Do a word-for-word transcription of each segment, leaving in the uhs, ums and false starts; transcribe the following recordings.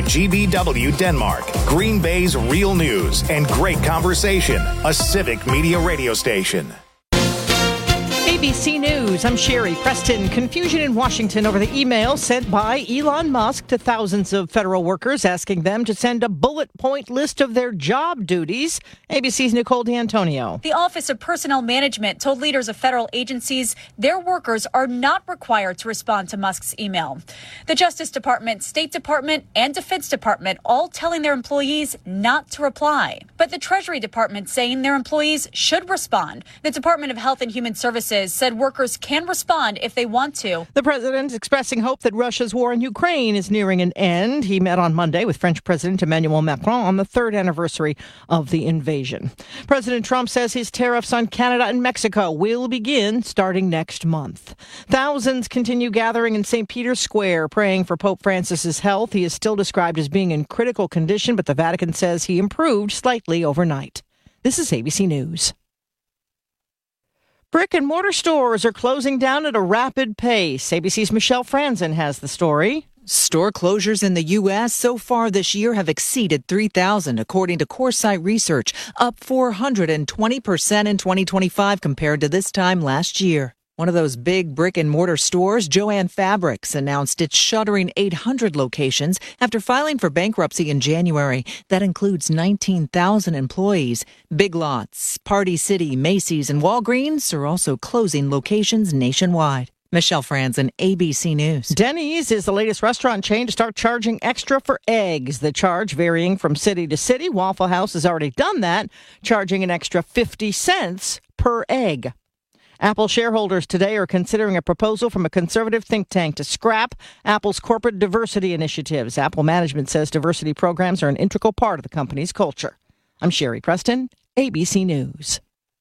G B W Denmark, Green Bay's real news and great conversation, a civic media radio station. A B C News, I'm Sherry Preston. Confusion in Washington over the email sent by Elon Musk to thousands of federal workers asking them to send a bullet point list of their job duties. A B C's Nicole D'Antonio. The Office of Personnel Management told leaders of federal agencies their workers are not required to respond to Musk's email. The Justice Department, State Department, and Defense Department all telling their employees not to reply. But the Treasury Department saying their employees should respond. The Department of Health and Human Services said workers can respond if they want to. The president expressing hope that Russia's war in Ukraine is nearing an end. He met on Monday with French President Emmanuel Macron on the third anniversary of the invasion. President Trump says his tariffs on Canada and Mexico will begin starting next month. Thousands continue gathering in Saint Peter's Square, praying for Pope Francis's health. He is still described as being in critical condition, but the Vatican says he improved slightly overnight. This is A B C News. Brick and mortar stores are closing down at a rapid pace. A B C's Michelle Franzen has the story. Store closures in the U S so far this year have exceeded three thousand, according to Coresight Research, up four hundred twenty percent in twenty twenty-five compared to this time last year. One of those big brick-and-mortar stores, Jo-Ann Fabrics, announced it's shuttering eight hundred locations after filing for bankruptcy in January. That includes nineteen thousand employees. Big Lots, Party City, Macy's, and Walgreens are also closing locations nationwide. Michelle Franzen, A B C News. Denny's is the latest restaurant chain to start charging extra for eggs. The charge varying from city to city. Waffle House has already done that, charging an extra fifty cents per egg. Apple shareholders today are considering a proposal from a conservative think tank to scrap Apple's corporate diversity initiatives. Apple management says diversity programs are an integral part of the company's culture. I'm Sherry Preston, A B C News.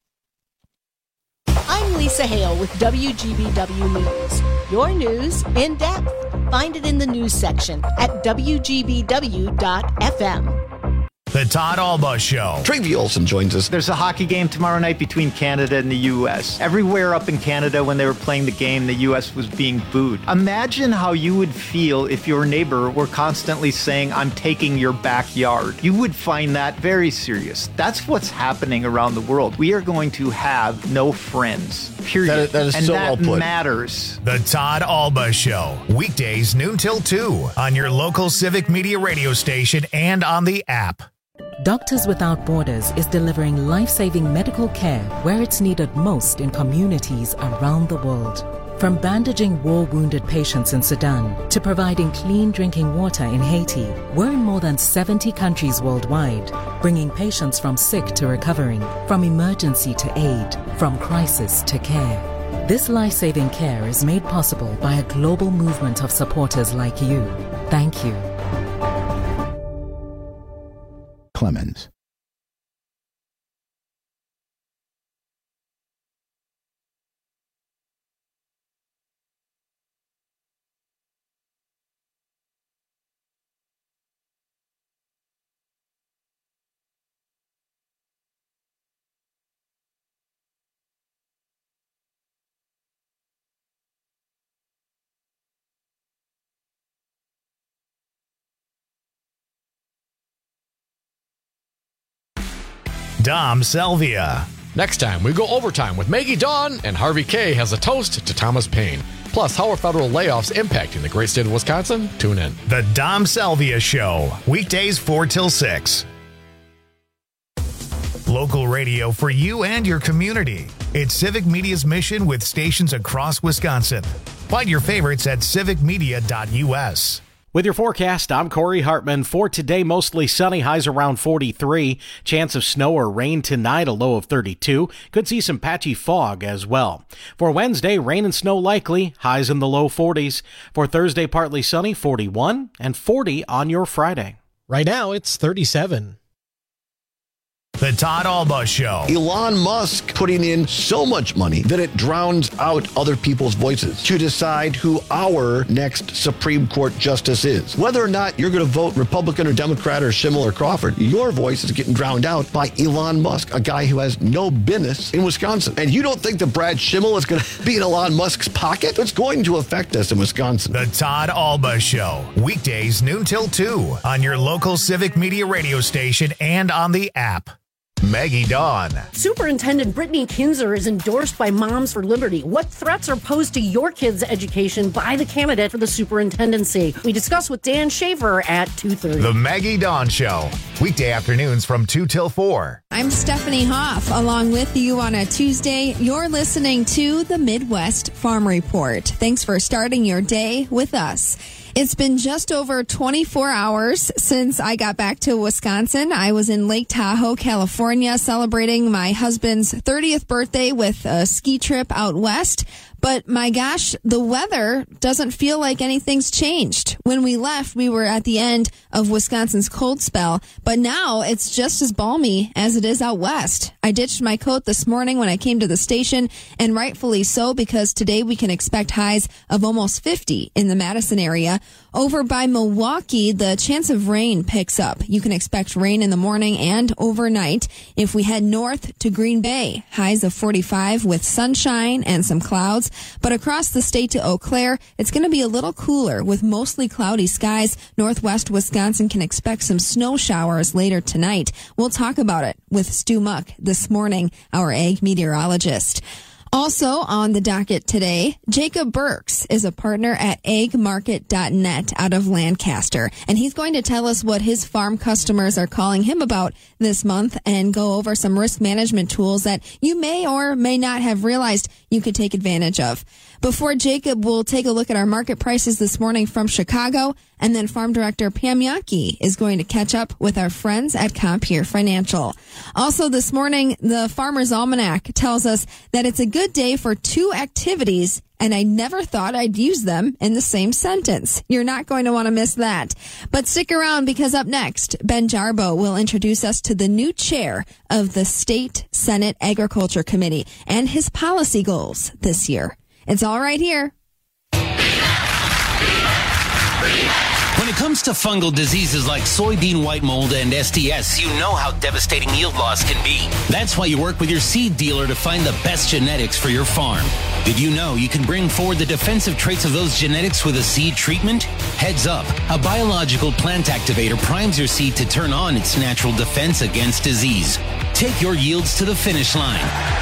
I'm Lisa Hale with W G B W News. Your news in depth. Find it in the news section at W G B W dot F M. The Todd Alba Show. Travi Olson joins us. There's a hockey game tomorrow night between Canada and the U S. Everywhere up in Canada when they were playing the game, the U S was being booed. Imagine how you would feel if your neighbor were constantly saying, I'm taking your backyard. You would find that very serious. That's what's happening around the world. We are going to have no friends, period. That is, that is and so that well put. matters. The Todd Alba Show. Weekdays noon till two on your local civic media radio station and on the app. Doctors Without Borders is delivering life-saving medical care where it's needed most in communities around the world. From bandaging war-wounded patients in Sudan to providing clean drinking water in Haiti, we're in more than seventy countries worldwide, bringing patients from sick to recovering, from emergency to aid, from crisis to care. This life-saving care is made possible by a global movement of supporters like you. Thank you. Clemens. Dom Salvia. Next time, we go overtime with Maggie Dawn, and Harvey K has a toast to Thomas Paine. Plus, how are federal layoffs impacting the great state of Wisconsin? Tune in. The Dom Salvia Show. Weekdays four till six. Local radio for you and your community. It's Civic Media's mission with stations across Wisconsin. Find your favorites at civic media dot U S. With your forecast, I'm Corey Hartman. For today, mostly sunny, highs around forty-three. Chance of snow or rain tonight, a low of thirty-two. Could see some patchy fog as well. For Wednesday, rain and snow likely, highs in the low forties. For Thursday, partly sunny, forty-one, and forty on your Friday. Right now, it's thirty-seven. The Todd Alba Show. Elon Musk putting in so much money that it drowns out other people's voices to decide who our next Supreme Court justice is. Whether or not you're going to vote Republican or Democrat or Schimmel or Crawford, your voice is getting drowned out by Elon Musk, a guy who has no business in Wisconsin. And you don't think that Brad Schimmel is going to be in Elon Musk's pocket? It's going to affect us in Wisconsin. The Todd Alba Show. Weekdays noon till two on your local Civic Media radio station and on the app. Maggie Dawn. Superintendent Brittany Kinzer is endorsed by Moms for Liberty. What threats are posed to your kids' education by the candidate for the superintendency? We discuss with Dan Shaver at two thirty. The Maggie Dawn Show. Weekday afternoons from two till four. I'm Stephanie Hoff, along with you on a Tuesday. You're listening to the Midwest Farm Report. Thanks for starting your day with us. It's been just over twenty-four hours since I got back to Wisconsin. I was in Lake Tahoe, California, celebrating my husband's thirtieth birthday with a ski trip out west. But my gosh, the weather doesn't feel like anything's changed. When we left, we were at the end of Wisconsin's cold spell, but now it's just as balmy as it is out west. I ditched my coat this morning when I came to the station, and rightfully so, because today we can expect highs of almost fifty in the Madison area. Over by Milwaukee, the chance of rain picks up. You can expect rain in the morning and overnight. If we head north to Green Bay, highs of forty-five with sunshine and some clouds. But across the state to Eau Claire, it's going to be a little cooler with mostly cloudy skies. Northwest Wisconsin can expect some snow showers later tonight. We'll talk about it with Stu Muck this morning, our ag meteorologist. Also on the docket today, Jacob Burks is a partner at ag market dot net out of Lancaster, and he's going to tell us what his farm customers are calling him about this month and go over some risk management tools that you may or may not have realized you could take advantage of. Before Jacob, we'll take a look at our market prices this morning from Chicago, and then Farm Director Pam Yankee is going to catch up with our friends at Compeer Financial. Also this morning, the Farmer's Almanac tells us that it's a good day for two activities, and I never thought I'd use them in the same sentence. You're not going to want to miss that. But stick around, because up next, Ben Jarbo will introduce us to the new chair of the State Senate Agriculture Committee and his policy goals this year. It's all right here. When it comes to fungal diseases like soybean white mold and S T S, you know how devastating yield loss can be. That's why you work with your seed dealer to find the best genetics for your farm. Did you know you can bring forward the defensive traits of those genetics with a seed treatment? Heads up, a biological plant activator primes your seed to turn on its natural defense against disease. Take your yields to the finish line.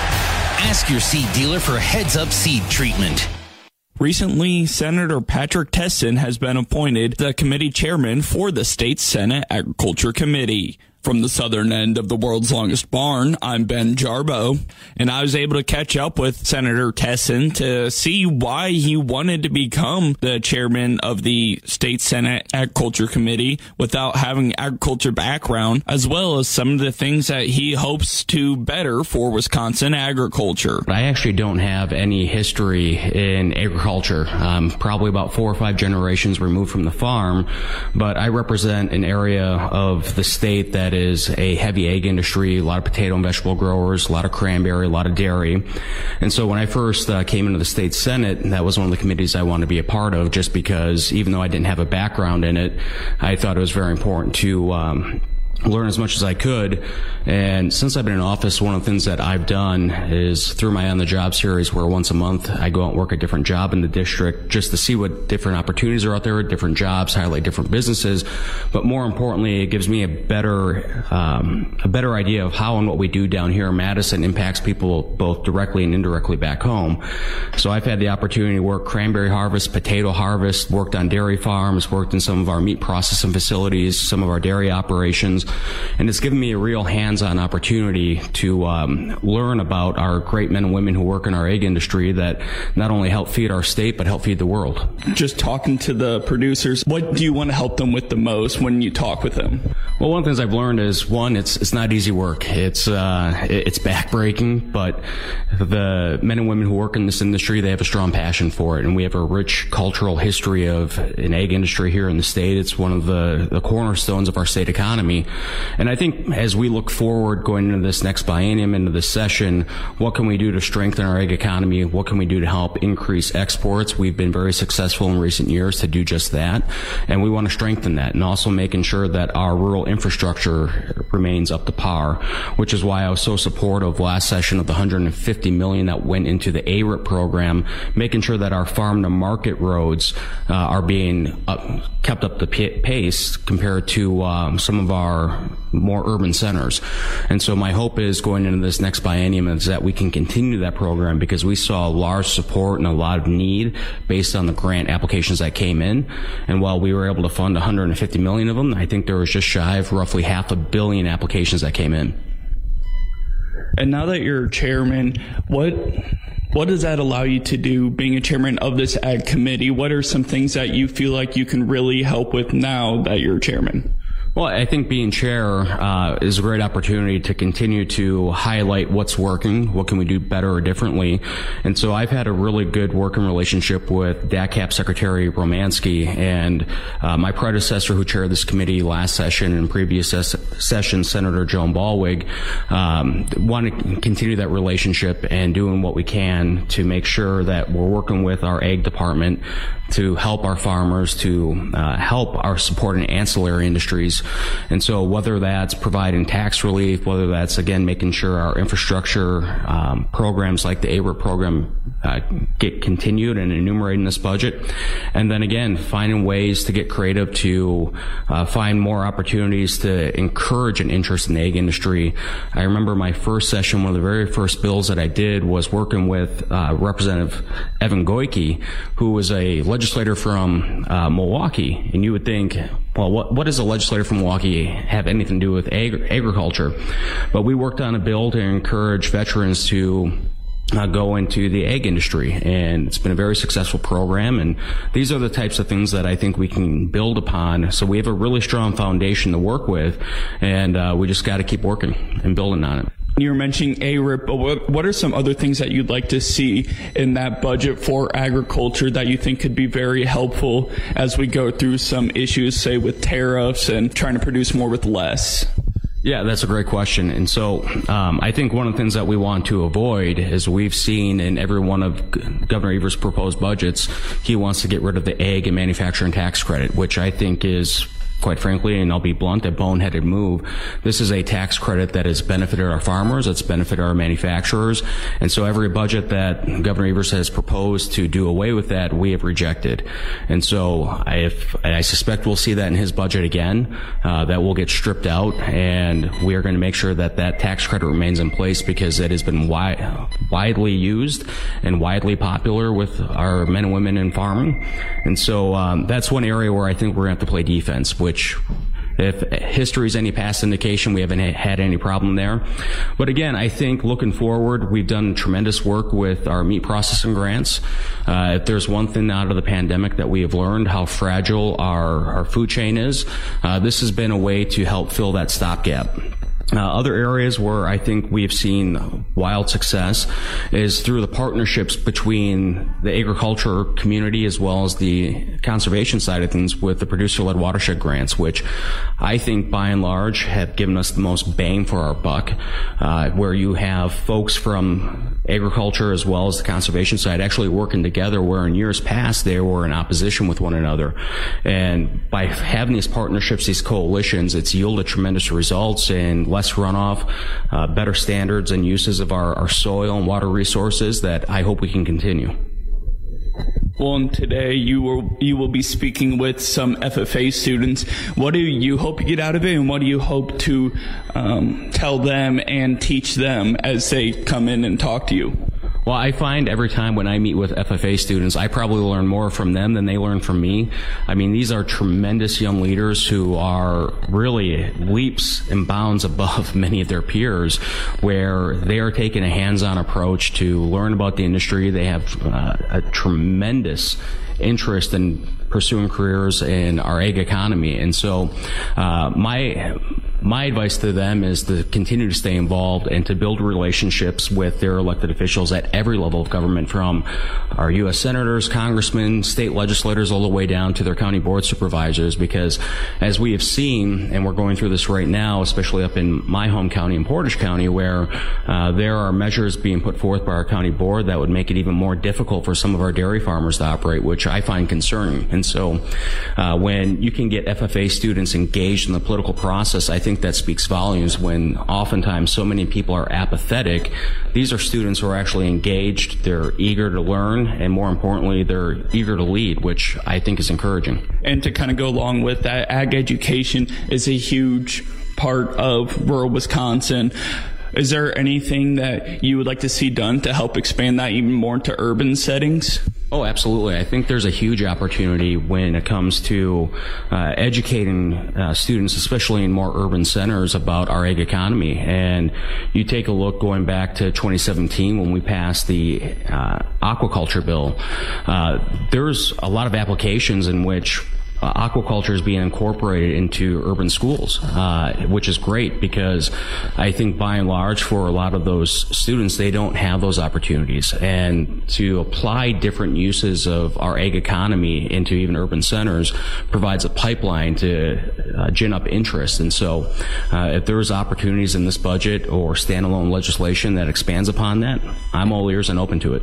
Ask your seed dealer for Heads Up seed treatment. Recently, Senator Patrick Tessin has been appointed the committee chairman for the State Senate Agriculture Committee. From the southern end of the world's longest barn, I'm Ben Jarbo, and I was able to catch up with Senator Tessin to see why he wanted to become the chairman of the State Senate Agriculture Committee without having agriculture background, as well as some of the things that he hopes to better for Wisconsin agriculture. I actually don't have any history in agriculture. I'm probably about four or five generations removed from the farm, but I represent an area of the state that is a heavy ag industry, a lot of potato and vegetable growers, a lot of cranberry, a lot of dairy. And so when I first uh, came into the state Senate, that was one of the committees I wanted to be a part of, just because even though I didn't have a background in it, I thought it was very important to um, learn as much as I could. And since I've been in office, one of the things that I've done is through my On the Job series, where once a month I go out and work a different job in the district just to see what different opportunities are out there, different jobs, highlight different businesses. But more importantly, it gives me a better, um, a better idea of how and what we do down here in Madison impacts people both directly and indirectly back home. So I've had the opportunity to work cranberry harvest, potato harvest, worked on dairy farms, worked in some of our meat processing facilities, some of our dairy operations. And it's given me a real hands-on opportunity to um, learn about our great men and women who work in our egg industry that not only help feed our state, but help feed the world. Just talking to the producers, what do you want to help them with the most when you talk with them? Well, one of the things I've learned is, one, it's it's not easy work. It's uh, it's backbreaking, but the men and women who work in this industry, they have a strong passion for it. And we have a rich cultural history of an egg industry here in the state. It's one of the, the cornerstones of our state economy. And I think as we look forward going into this next biennium, into this session, what can we do to strengthen our egg economy? What can we do to help increase exports? We've been very successful in recent years to do just that, and we want to strengthen that, and also making sure that our rural infrastructure remains up to par, which is why I was so supportive last session of the one hundred fifty million dollars that went into the A R I P program, making sure that our farm-to-market roads uh, are being up, kept up the pace compared to um, some of our more urban centers. And so my hope is going into this next biennium is that we can continue that program, because we saw large support and a lot of need based on the grant applications that came in. And while we were able to fund one hundred fifty million of them, I think there was just shy of roughly half a billion applications that came in. And now that you're chairman, what what does that allow you to do, being a chairman of this ag committee? What are some things that you feel like you can really help with now that you're chairman? Well, I think being chair uh, is a great opportunity to continue to highlight what's working, what can we do better or differently. And so I've had a really good working relationship with D A C A P Secretary Romansky, and uh, my predecessor who chaired this committee last session and previous ses- session, Senator Joan Ballweg, um, want to continue that relationship and doing what we can to make sure that we're working with our ag department to help our farmers, to uh, help our supporting ancillary industries. And so whether that's providing tax relief, whether that's, again, making sure our infrastructure um, programs like the A R I P program uh, get continued and enumerated in this budget. And then, again, finding ways to get creative to uh, find more opportunities to encourage an interest in the egg industry. I remember my first session, one of the very first bills that I did was working with uh, Representative Evan Goyke, who was a legislator from uh, Milwaukee. And you would think, well, what, what does a legislator from Milwaukee have anything to do with ag- agriculture? But we worked on a bill to encourage veterans to uh, go into the egg industry, and it's been a very successful program. And these are the types of things that I think we can build upon. So we have a really strong foundation to work with, and uh, we just got to keep working and building on it. You were mentioning A R I P, but what, what are some other things that you'd like to see in that budget for agriculture that you think could be very helpful as we go through some issues, say with tariffs and trying to produce more with less? Yeah, that's a great question. And so um, I think one of the things that we want to avoid is we've seen in every one of Governor Evers' proposed budgets, he wants to get rid of the ag and manufacturing tax credit, which I think is, quite frankly, and I'll be blunt, a boneheaded move. This is a tax credit that has benefited our farmers, it's benefited our manufacturers, and so every budget that Governor Evers has proposed to do away with that, we have rejected. And so I, if, I suspect we'll see that in his budget again, uh, that will get stripped out, and we are going to make sure that that tax credit remains in place, because it has been wi- widely used and widely popular with our men and women in farming. And so um, that's one area where I think we're going to have to play defense, which, if history is any past indication, we haven't had any problem there. But again, I think looking forward, we've done tremendous work with our meat processing grants. Uh, if there's one thing out of the pandemic that we have learned, how fragile our, our food chain is, uh, this has been a way to help fill that stopgap. Uh, other areas where I think we've seen wild success is through the partnerships between the agriculture community as well as the conservation side of things with the producer-led watershed grants, which I think by and large have given us the most bang for our buck, uh, where you have folks from agriculture as well as the conservation side actually working together, where in years past they were in opposition with one another. And by having these partnerships, these coalitions, it's yielded tremendous results in less runoff, uh, better standards and uses of our, our soil and water resources that I hope we can continue. Well, and today you will you will be speaking with some F F A students. What do you hope to get out of it, and what do you hope to um, tell them and teach them as they come in and talk to you? Well, I find every time when I meet with F F A students, I probably learn more from them than they learn from me. I mean, these are tremendous young leaders who are really leaps and bounds above many of their peers, where they are taking a hands-on approach to learn about the industry. They have uh, a tremendous interest in pursuing careers in our egg economy. And so uh, my my advice to them is to continue to stay involved and to build relationships with their elected officials at every level of government, from our U S senators, congressmen, state legislators, all the way down to their county board supervisors, because as we have seen, and we're going through this right now, especially up in my home county, in Portage County, where uh, there are measures being put forth by our county board that would make it even more difficult for some of our dairy farmers to operate, which I find concerning. And so uh, when you can get F F A students engaged in the political process, I think that speaks volumes. When oftentimes so many people are apathetic, these are students who are actually engaged, they're eager to learn, and more importantly, they're eager to lead, which I think is encouraging. And to kind of go along with that, ag education is a huge part of rural Wisconsin. Is there anything that you would like to see done to help expand that even more into urban settings? Oh, absolutely. I think there's a huge opportunity when it comes to uh, educating uh, students, especially in more urban centers, about our ag economy. And you take a look going back to twenty seventeen when we passed the uh, aquaculture bill, uh, there's a lot of applications in which Uh, aquaculture is being incorporated into urban schools, uh, which is great, because I think by and large for a lot of those students, they don't have those opportunities. And to apply different uses of our ag economy into even urban centers provides a pipeline to uh, gin up interest. And so uh, if there's opportunities in this budget or standalone legislation that expands upon that, I'm all ears and open to it.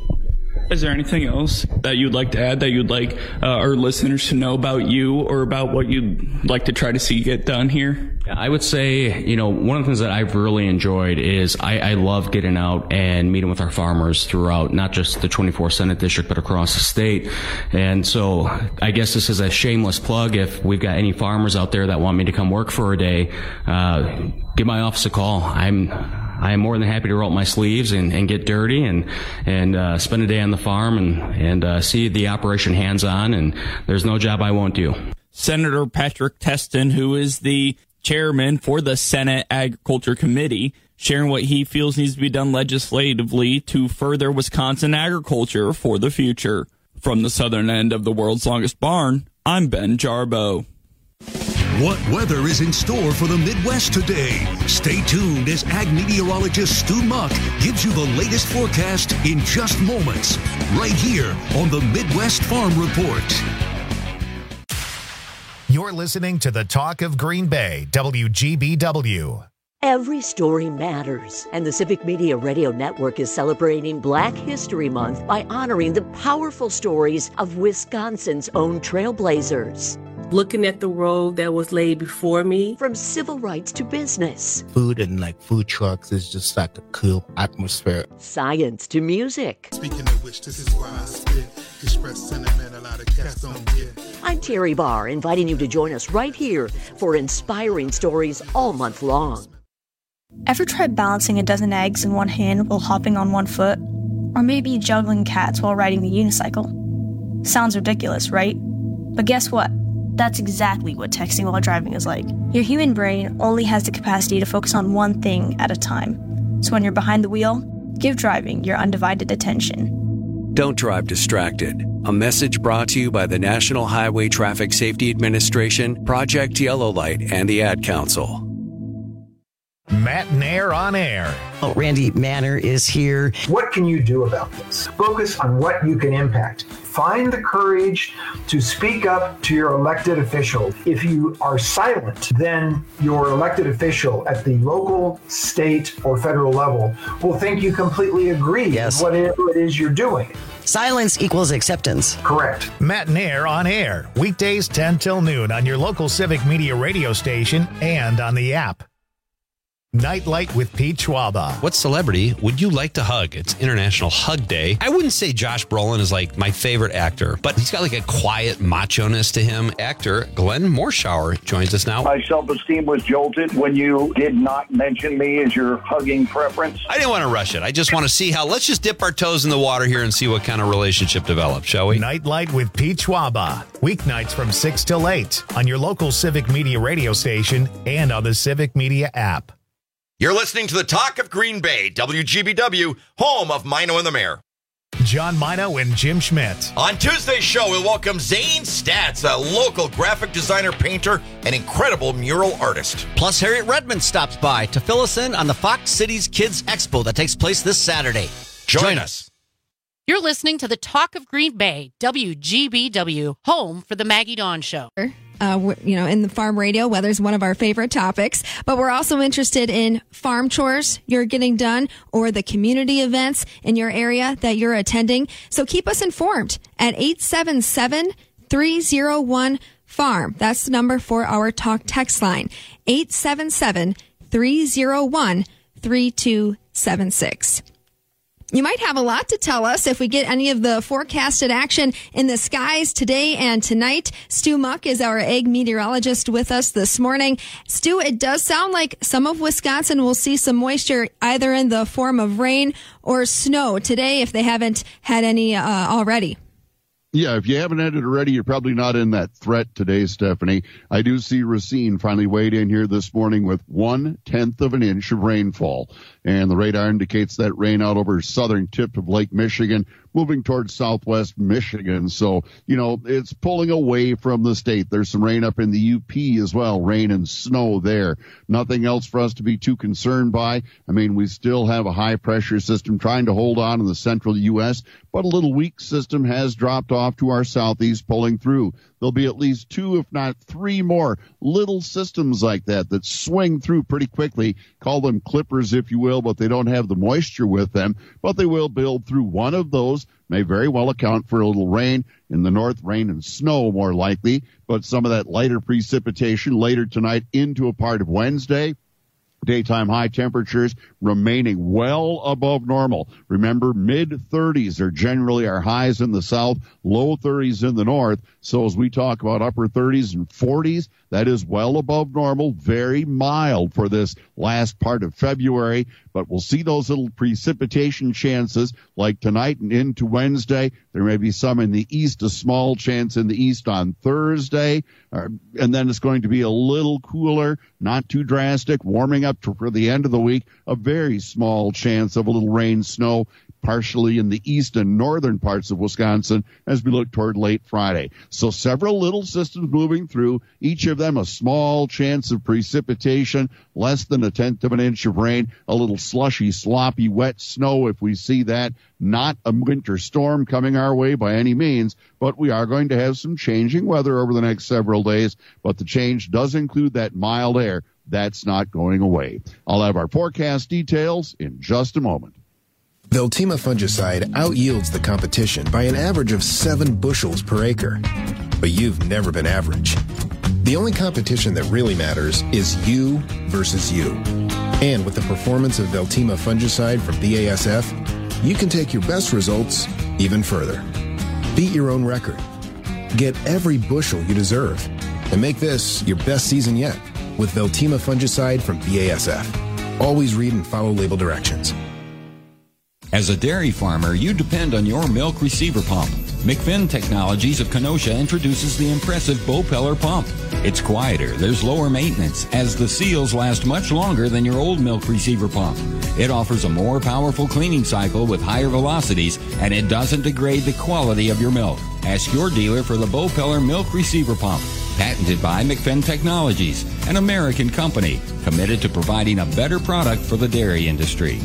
Is there anything else that you'd like to add that you'd like uh, our listeners to know about you or about what you'd like to try to see get done here? I would say, you know, one of the things that I've really enjoyed is I, I love getting out and meeting with our farmers throughout, not just the twenty-fourth Senate District, but across the state. And so I guess this is a shameless plug. If we've got any farmers out there that want me to come work for a day, uh, give my office a call. I'm I am more than happy to roll up my sleeves and, and get dirty and and uh, spend a day on the farm and and uh, see the operation hands on. And there's no job I won't do. Senator Patrick Testin, who is the chairman for the Senate Agriculture Committee, sharing what he feels needs to be done legislatively to further Wisconsin agriculture for the future. From the southern end of the world's longest barn, I'm Ben Jarbo. What weather is in store for the Midwest today? Stay tuned as ag meteorologist Stu Muck gives you the latest forecast in just moments, right here on the Midwest Farm Report. You're listening to the Talk of Green Bay, W G B W. Every story matters, and the Civic Media Radio Network is celebrating Black History Month by honoring the powerful stories of Wisconsin's own trailblazers. Looking at the road that was laid before me. From civil rights to business. Food and like food trucks is just like a cool atmosphere. Science to music. Speaking of which, this is why I spit. Express sentiment a lot of cats don't get. I'm Terry Barr, inviting you to join us right here for inspiring stories all month long. Ever tried balancing a dozen eggs in one hand while hopping on one foot? Or maybe juggling cats while riding the unicycle? Sounds ridiculous, right? But guess what? That's exactly what texting while driving is like. Your human brain only has the capacity to focus on one thing at a time. So when you're behind the wheel, give driving your undivided attention. Don't drive distracted. A message brought to you by the National Highway Traffic Safety Administration, Project Yellow Light, and the Ad Council. Matt Nair on air. Oh, Randy Manner is here. What can you do about this? Focus on what you can impact. Find the courage to speak up to your elected official. If you are silent, then your elected official at the local, state, or federal level will think you completely agree yes. with whatever it is you're doing. Silence equals acceptance. Correct. Matt Nair on air. Weekdays ten till noon on your local Civic Media radio station and on the app. Nightlight with Pete Schwaba. What celebrity would you like to hug? It's International Hug Day. I wouldn't say Josh Brolin is like my favorite actor, but he's got like a quiet macho-ness to him. Actor Glenn Morshower joins us now. My self-esteem was jolted when you did not mention me as your hugging preference. I didn't want to rush it. I just want to see how, let's just dip our toes in the water here and see what kind of relationship develops, shall we? Nightlight with Pete Schwaba. Weeknights from six till eight on your local Civic Media radio station and on the Civic Media app. You're listening to the Talk of Green Bay, W G B W, home of Mino and the Mayor. John Mino and Jim Schmidt. On Tuesday's show, we'll welcome Zane Statz, a local graphic designer, painter, and incredible mural artist. Plus, Harriet Redmond stops by to fill us in on the Fox Cities Kids Expo that takes place this Saturday. Join, Join us. You're listening to the Talk of Green Bay, W G B W, home for the Maggie Dawn Show. Uh, you know, in the farm radio, weather's one of our favorite topics, but we're also interested in farm chores you're getting done or the community events in your area that you're attending. So keep us informed at eight seven seven, three oh one, farm. That's the number for our talk text line, eight seven seven, three oh one, three two seven six. You might have a lot to tell us if we get any of the forecasted action in the skies today and tonight. Stu Muck is our ag meteorologist with us this morning. Stu, it does sound like some of Wisconsin will see some moisture either in the form of rain or snow today if they haven't had any uh, already. Yeah, if you haven't had it already, you're probably not in that threat today, Stephanie. I do see Racine finally weighed in here this morning with one-tenth of an inch of rainfall. And the radar indicates that rain out over southern tip of Lake Michigan, moving towards southwest Michigan. So, you know, it's pulling away from the state. There's some rain up in the U P as well, rain and snow there. Nothing else for us to be too concerned by. I mean, we still have a high-pressure system trying to hold on in the central U S, but a little weak system has dropped off to our southeast, pulling through. There'll be at least two, if not three more little systems like that that swing through pretty quickly. Call them clippers, if you will, but they don't have the moisture with them. But they will build through one of those. May very well account for a little rain in the north, rain and snow more likely, but some of that lighter precipitation later tonight into a part of Wednesday. Daytime high temperatures remaining well above normal. Remember, mid-thirties are generally our highs in the south, low thirties in the north. So as we talk about upper thirties and forties, that is well above normal, very mild for this last part of February. But we'll see those little precipitation chances like tonight and into Wednesday. There may be some in the east, a small chance in the east on Thursday. Uh, and then it's going to be a little cooler, not too drastic, warming up to, for the end of the week, a very small chance of a little rain, snow, partially in the east and northern parts of Wisconsin as we look toward late Friday. So several little systems moving through, each of them a small chance of precipitation, less than a tenth of an inch of rain, a little slushy, sloppy, wet snow if we see that. Not a winter storm coming our way by any means, but we are going to have some changing weather over the next several days. But the change does include that mild air. That's not going away. I'll have our forecast details in just a moment. Veltima fungicide outyields the competition by an average of seven bushels per acre. But you've never been average. The only competition that really matters is you versus you. And with the performance of Veltima fungicide from B A S F, you can take your best results even further. Beat your own record. Get every bushel you deserve. And make this your best season yet with Veltima fungicide from B A S F. Always read and follow label directions. As a dairy farmer, you depend on your milk receiver pump. McFinn Technologies of Kenosha introduces the impressive Bopeller pump. It's quieter, there's lower maintenance, as the seals last much longer than your old milk receiver pump. It offers a more powerful cleaning cycle with higher velocities, and it doesn't degrade the quality of your milk. Ask your dealer for the Bopeller milk receiver pump. Patented by McFinn Technologies, an American company committed to providing a better product for the dairy industry.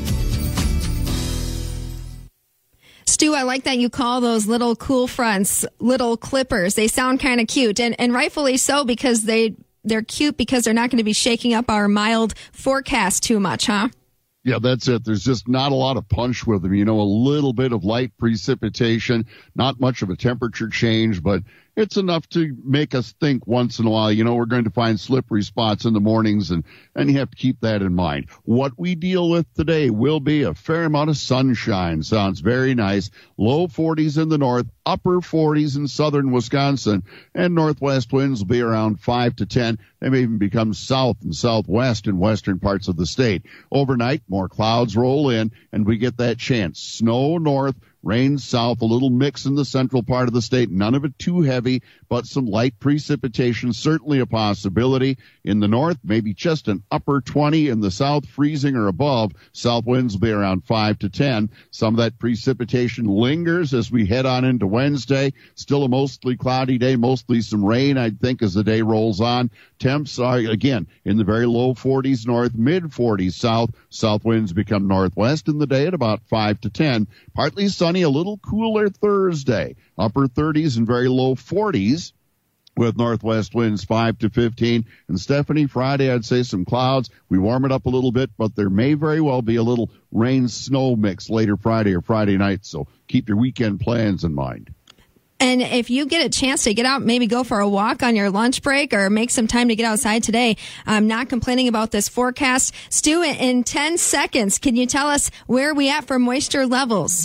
Stu, I like that you call those little cool fronts little clippers. They sound kind of cute, and, and rightfully so, because they, they're cute because they're not going to be shaking up our mild forecast too much, huh? Yeah, that's it. There's just not a lot of punch with them. You know, a little bit of light precipitation, not much of a temperature change, but it's enough to make us think once in a while, you know, we're going to find slippery spots in the mornings, and, and you have to keep that in mind. What we deal with today will be a fair amount of sunshine. Sounds very nice. Low forties in the north, upper forties in southern Wisconsin, and northwest winds will be around five to ten. They may even become south and southwest in western parts of the state. Overnight, more clouds roll in, and we get that chance. Snow north, Rain south, a little mix in the central part of the state. None of it too heavy, but some light precipitation, certainly a possibility. In the north, maybe just an upper twenty. In the south, freezing or above. South winds will be around five to ten. Some of that precipitation lingers as we head on into Wednesday. Still a mostly cloudy day, mostly some rain, I think, as the day rolls on. Temps are, again, in the very low forties north, mid forties south. South winds become northwest in the day at about five to ten. Partly sunny, a little cooler Thursday. Upper thirties and very low forties with northwest winds five to fifteen. And Stephanie, Friday, I'd say some clouds. We warm it up a little bit, but there may very well be a little rain-snow mix later Friday or Friday night. So keep your weekend plans in mind. And if you get a chance to get out, maybe go for a walk on your lunch break or make some time to get outside today, I'm not complaining about this forecast. Stu, in ten seconds, can you tell us where are we at for moisture levels?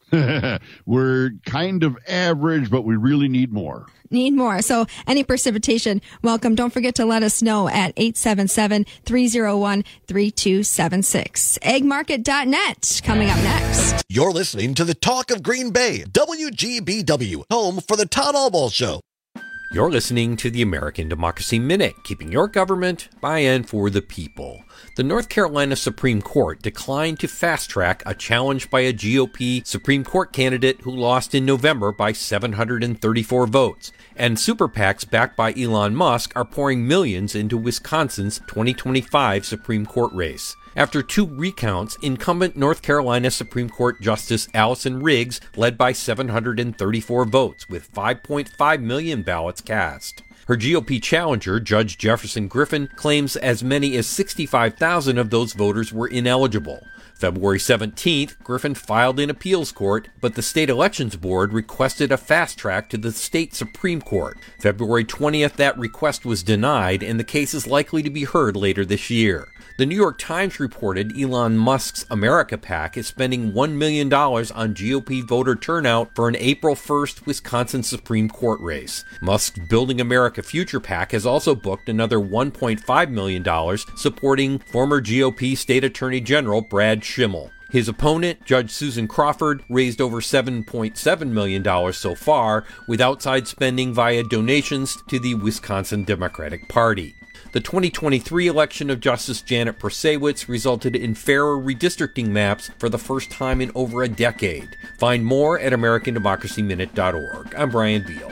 We're kind of average, but we really need more. Need more. So any precipitation, welcome. Don't forget to let us know at eight seven seven, three oh one, three two seven six. ag market dot net coming up next. You're listening to the Talk of Green Bay, W G B W, home for the Todd Albaugh Show. You're listening to the American Democracy Minute, keeping your government by and for the people. The North Carolina Supreme Court declined to fast-track a challenge by a G O P Supreme Court candidate who lost in November by seven hundred thirty-four votes. And super PACs backed by Elon Musk are pouring millions into Wisconsin's twenty twenty-five Supreme Court race. After two recounts, incumbent North Carolina Supreme Court Justice Allison Riggs led by seven hundred thirty-four votes, with five point five million ballots cast. Her G O P challenger, Judge Jefferson Griffin, claims as many as sixty-five thousand of those voters were ineligible. February seventeenth, Griffin filed in appeals court, but the state elections board requested a fast track to the state Supreme Court. February twentieth, that request was denied, and the case is likely to be heard later this year. The New York Times reported Elon Musk's America PAC is spending one million dollars on G O P voter turnout for an April first Wisconsin Supreme Court race. Musk's Building America Future PAC has also booked another one point five million dollars supporting former G O P State Attorney General Brad Schimmel. His opponent, Judge Susan Crawford, raised over seven point seven million dollars so far, with outside spending via donations to the Wisconsin Democratic Party. The twenty twenty-three election of Justice Janet Prasewicz resulted in fairer redistricting maps for the first time in over a decade. Find more at American Democracy Minute dot org. I'm Brian Beal.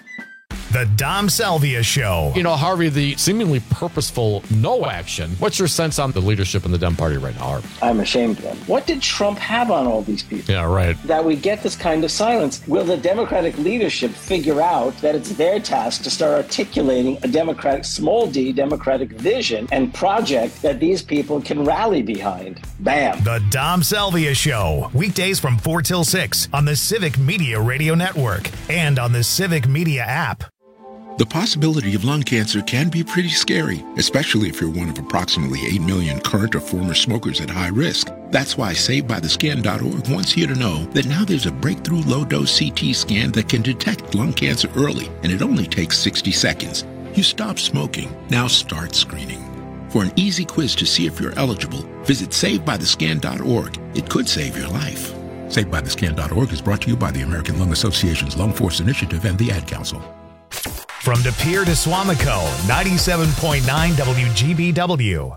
The Dom Salvia Show. You know, Harvey, the seemingly purposeful no action. What's your sense on the leadership in the Dem Party right now, Harvey? I'm ashamed of them. What did Trump have on all these people? Yeah, right. That we get this kind of silence. Will the Democratic leadership figure out that it's their task to start articulating a Democratic, small d, Democratic vision and project that these people can rally behind? Bam. The Dom Salvia Show. Weekdays from four till six on the Civic Media Radio Network and on the Civic Media app. The possibility of lung cancer can be pretty scary, especially if you're one of approximately eight million current or former smokers at high risk. That's why Saved By The Scan dot org wants you to know that now there's a breakthrough low-dose C T scan that can detect lung cancer early, and it only takes sixty seconds. You stop smoking, now start screening. For an easy quiz to see if you're eligible, visit Saved By The Scan dot org. It could save your life. Saved By The Scan dot org is brought to you by the American Lung Association's Lung Force Initiative and the Ad Council. From De Pere to Suamico, ninety-seven point nine W G B W.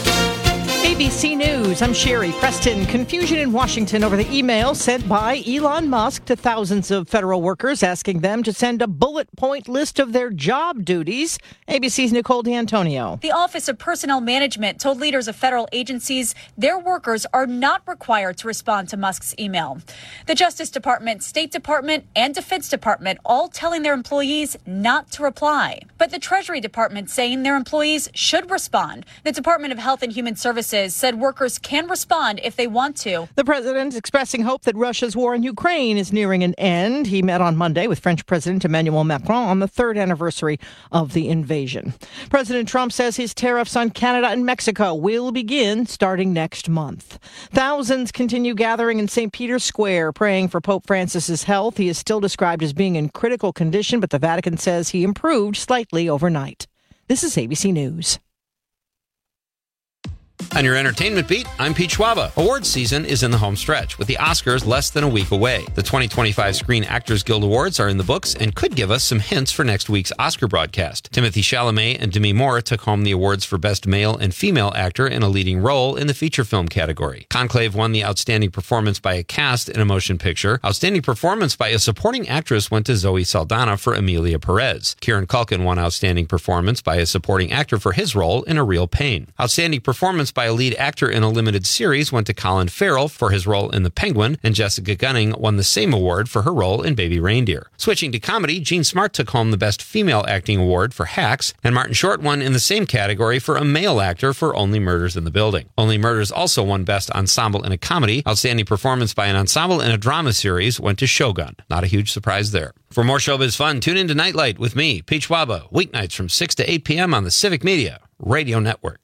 A B C News, I'm Sherry Preston. Confusion in Washington over the email sent by Elon Musk to thousands of federal workers asking them to send a bullet point list of their job duties. A B C's Nicole D'Antonio. The Office of Personnel Management told leaders of federal agencies their workers are not required to respond to Musk's email. The Justice Department, State Department, and Defense Department all telling their employees not to reply. But the Treasury Department saying their employees should respond. The Department of Health and Human Services said workers can respond if they want to. The president expressing hope that Russia's war in Ukraine is nearing an end. He met on Monday with French President Emmanuel Macron on the third anniversary of the invasion. President Trump says his tariffs on Canada and Mexico will begin starting next month. Thousands continue gathering in Saint Peter's Square, praying for Pope Francis's health. He is still described as being in critical condition, but the Vatican says he improved slightly overnight. This is A B C News. On your entertainment beat, I'm Pete Schwaba. Awards season is in the home stretch, with the Oscars less than a week away. The twenty twenty-five Screen Actors Guild Awards are in the books and could give us some hints for next week's Oscar broadcast. Timothy Chalamet and Demi Moore took home the awards for Best Male and Female Actor in a Leading Role in the feature film category. Conclave won the Outstanding Performance by a Cast in a Motion Picture. Outstanding Performance by a Supporting Actress went to Zoe Saldana for Emilia Perez. Kieran Culkin won Outstanding Performance by a Supporting Actor for his role in A Real Pain. Outstanding Performance by a Lead Actor in a Limited Series went to Colin Farrell for his role in The Penguin, and Jessica Gunning won the same award for her role in Baby Reindeer. Switching to comedy, Jean Smart took home the Best Female Acting Award for Hacks, and Martin Short won in the same category for a male actor for Only Murders in the Building. Only Murders also won Best Ensemble in a Comedy. Outstanding Performance by an Ensemble in a Drama Series went to Shogun. Not a huge surprise there. For more showbiz fun, tune in to Nightlight with me, Pete Schwaba, weeknights from six to eight p.m. on the Civic Media Radio Network.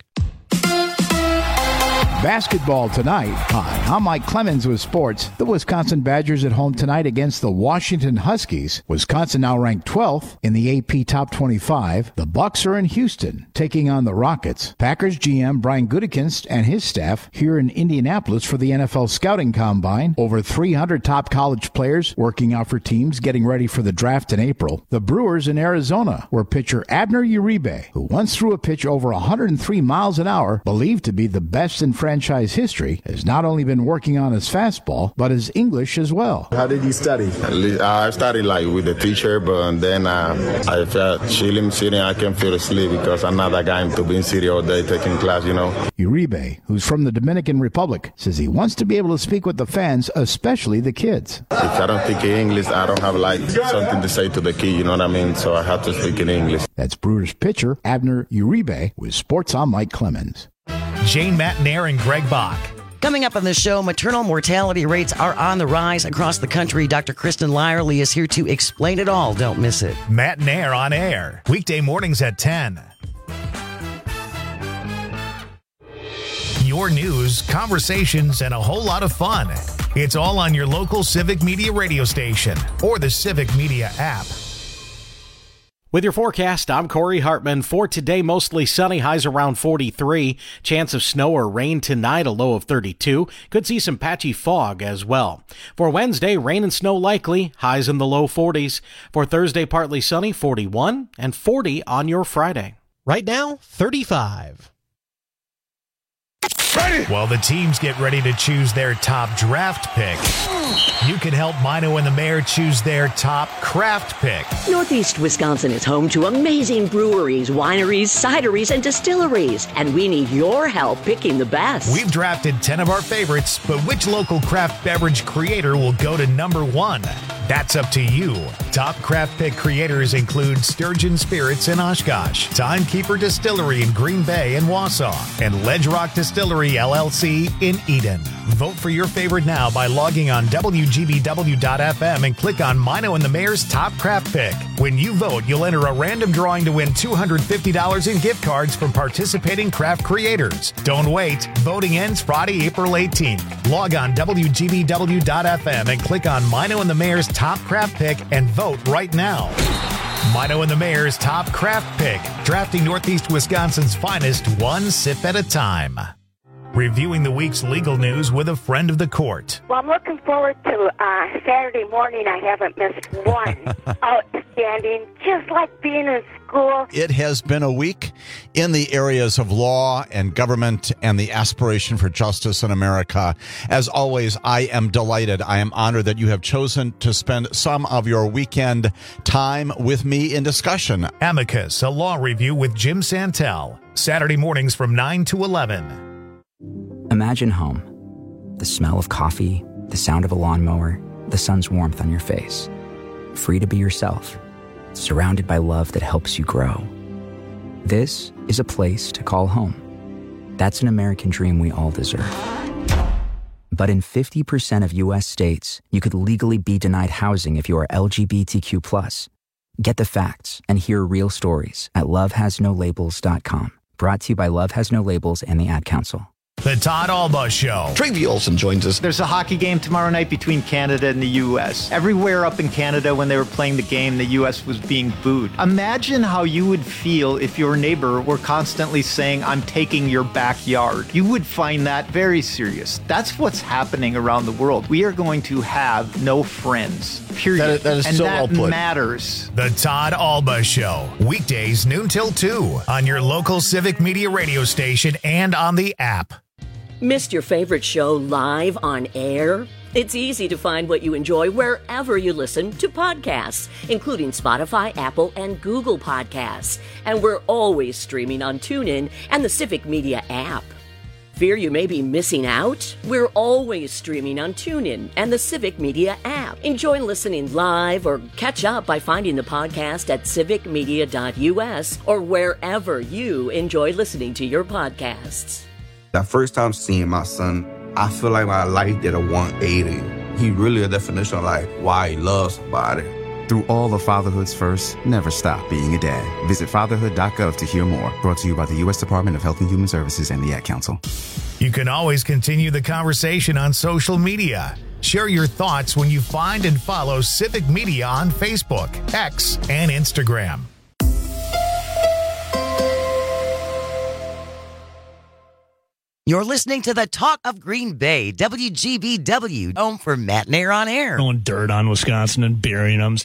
Basketball tonight. Hi, I'm Mike Clemens with sports. The Wisconsin Badgers at home tonight against the Washington Huskies. Wisconsin now ranked twelfth in the A P Top twenty-five. The Bucks are in Houston taking on the Rockets. Packers G M Brian Gutekunst and his staff here in Indianapolis for the N F L Scouting Combine. Over three hundred top college players working out for teams getting ready for the draft in April. The Brewers in Arizona, where pitcher Abner Uribe, who once threw a pitch over one hundred three miles an hour, believed to be the best in franchise history, has not only been working on his fastball, but his English as well. How did you study? I studied like with the teacher, but then uh, I felt chilling, sitting, I can feel asleep because I'm not that guy to be in city all day taking class, you know. Uribe, who's from the Dominican Republic, says he wants to be able to speak with the fans, especially the kids. If I don't speak English, I don't have like something to say to the kid, you know what I mean? So I have to speak in English. That's Brewers pitcher Abner Uribe with Sports. I'm Mike Clemens. Jane Matnair and Greg Bach. Coming up on the show, maternal mortality rates are on the rise across the country. Doctor Kristen Lyerly is here to explain it all. Don't miss it. Matnair on air, weekday mornings at ten. Your news, conversations, and a whole lot of fun. It's all on your local Civic Media radio station or the Civic Media app. With your forecast, I'm Corey Hartman. For today, mostly sunny, highs around forty-three. Chance of snow or rain tonight, a low of thirty-two. Could see some patchy fog as well. For Wednesday, rain and snow likely, highs in the low forties. For Thursday, partly sunny, forty-one, and forty on your Friday. Right now, thirty-five. Ready. While the teams get ready to choose their top draft pick, you can help Mino and the Mayor choose their top craft pick. Northeast Wisconsin is home to amazing breweries, wineries, cideries, and distilleries, and we need your help picking the best. We've drafted ten of our favorites, but which local craft beverage creator will go to number one? That's up to you. Top craft pick creators include Sturgeon Spirits in Oshkosh, Timekeeper Distillery in Green Bay and Wausau, and Ledge Rock Distillery L L C in Eden. Vote for your favorite now by logging on W G B W dot F M and click on Mino and the Mayor's Top Craft Pick. When you vote, you'll enter a random drawing to win two hundred fifty dollars in gift cards from participating craft creators. Don't wait. Voting ends Friday, April eighteenth. Log on W G B W dot F M and click on Mino and the Mayor's Top Craft Pick and vote right now. Mino and the Mayor's Top Craft Pick, drafting Northeast Wisconsin's finest one sip at a time. Reviewing the week's legal news with a friend of the court. Well, I'm looking forward to uh, Saturday morning. I haven't missed one. Outstanding, just like being in school. It has been a week in the areas of law and government and the aspiration for justice in America. As always, I am delighted. I am honored that you have chosen to spend some of your weekend time with me in discussion. Amicus, a law review with Jim Santel. Saturday mornings from nine to eleven. Imagine home. The smell of coffee, the sound of a lawnmower, the sun's warmth on your face. Free to be yourself, surrounded by love that helps you grow. This is a place to call home. That's an American dream we all deserve. But in fifty percent of U S states, you could legally be denied housing if you are L G B T Q plus. Get the facts and hear real stories at love has no labels dot com. Brought to you by Love Has No Labels and the Ad Council. The Todd Alba Show. Travi Olson joins us. There's a hockey game tomorrow night between Canada and the U S. Everywhere up in Canada when they were playing the game, the U S was being booed. Imagine how you would feel if your neighbor were constantly saying, I'm taking your backyard. You would find that very serious. That's what's happening around the world. We are going to have no friends, period. That is, that is and so that well put. matters. The Todd Alba Show. Weekdays noon till two on your local Civic Media radio station and on the app. Missed your favorite show live on air? It's easy to find what you enjoy wherever you listen to podcasts, including Spotify, Apple, and Google Podcasts. And we're always streaming on TuneIn and the Civic Media app. Fear you may be missing out? We're always streaming on TuneIn and the Civic Media app. Enjoy listening live or catch up by finding the podcast at civic media dot u s or wherever you enjoy listening to your podcasts. The first time seeing my son, I feel like my life did a one eighty. He really a definition of like why he loves somebody. Through all of fatherhood's first, never stop being a dad. Visit fatherhood dot gov to hear more. Brought to you by the U S Department of Health and Human Services and the Ad Council. You can always continue the conversation on social media. Share your thoughts when you find and follow Civic Media on Facebook, X, and Instagram. You're listening to the Talk of Green Bay, W G B W, home for Matt Nair on Air. Throwing dirt on Wisconsin and burying them.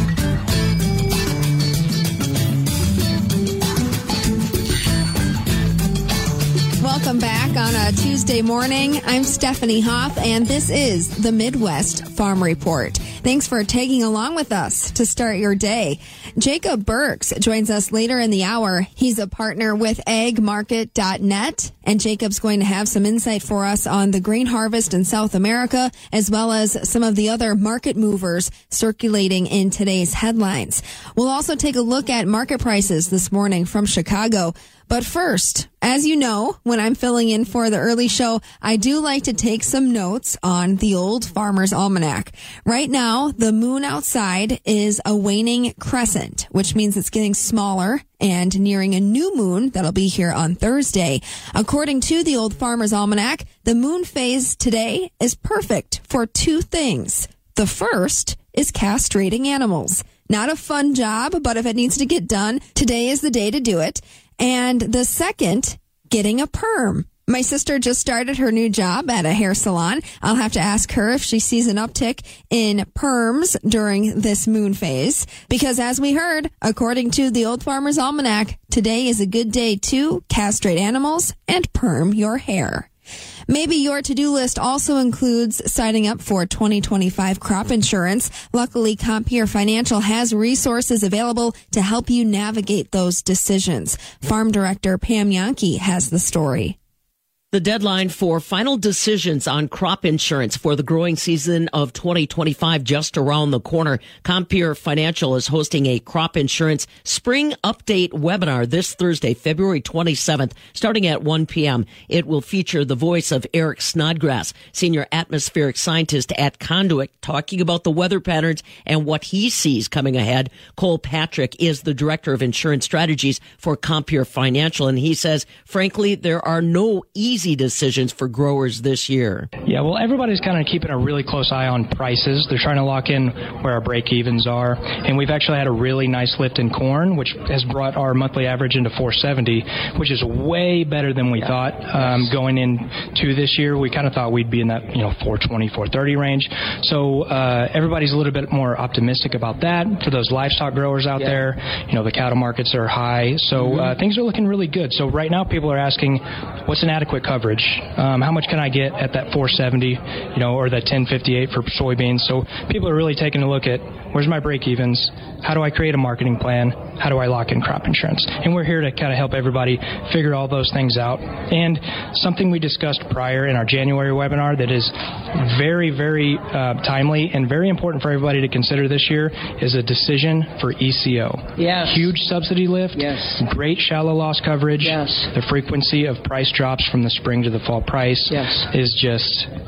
Welcome back on a Tuesday morning. I'm Stephanie Hoff, and this is the Midwest Farm Report. Thanks for tagging along with us to start your day. Jacob Burks joins us later in the hour. He's a partner with ag market dot net, and Jacob's going to have some insight for us on the grain harvest in South America, as well as some of the other market movers circulating in today's headlines. We'll also take a look at market prices this morning from Chicago. But first, as you know, when I'm filling in for the early show, I do like to take some notes on the old Farmer's Almanac. Right now, the moon outside is a waning crescent, which means it's getting smaller and nearing a new moon that'll be here on Thursday. According to the old Farmer's Almanac, the moon phase today is perfect for two things. The first is castrating animals. Not a fun job, but if it needs to get done, today is the day to do it. And the second, getting a perm. My sister just started her new job at a hair salon. I'll have to ask her if she sees an uptick in perms during this moon phase. Because as we heard, according to the Old Farmer's Almanac, today is a good day to castrate animals and perm your hair. Maybe your to-do list also includes signing up for twenty twenty-five crop insurance. Luckily, Compeer Financial has resources available to help you navigate those decisions. Farm Director Pam Yankee has the story. The deadline for final decisions on crop insurance for the growing season of twenty twenty-five just around the corner. Compeer Financial is hosting a crop insurance spring update webinar this Thursday, February twenty-seventh, starting at one p.m. It will feature the voice of Eric Snodgrass, senior atmospheric scientist at Conduit, talking about the weather patterns and what he sees coming ahead. Cole Patrick is the director of insurance strategies for Compeer Financial, and he says, frankly, there are no easy decisions for growers this year. Yeah, well, everybody's kind of keeping a really close eye on prices. They're trying to lock in where our break-evens are, and we've actually had a really nice lift in corn, which has brought our monthly average into four seventy, which is way better than we thought um, going into this year. We kind of thought we'd be in that, you know, four twenty, four thirty range. So uh, everybody's a little bit more optimistic about that. For those livestock growers out yeah. there, you know, the cattle markets are high, so mm-hmm. uh, things are looking really good. So right now, people are asking, what's an adequate coverage? Um, how much can I get at that four seventy, you know, or that ten fifty-eight for soybeans? So people are really taking a look at where's my break-evens? How do I create a marketing plan? How do I lock in crop insurance? And we're here to kind of help everybody figure all those things out. And something we discussed prior in our January webinar that is very, very uh, timely and very important for everybody to consider this year is a decision for E C O. Yes. Huge subsidy lift. Yes. Great shallow loss coverage. Yes. The frequency of price drops from the spring to the fall price yes. is just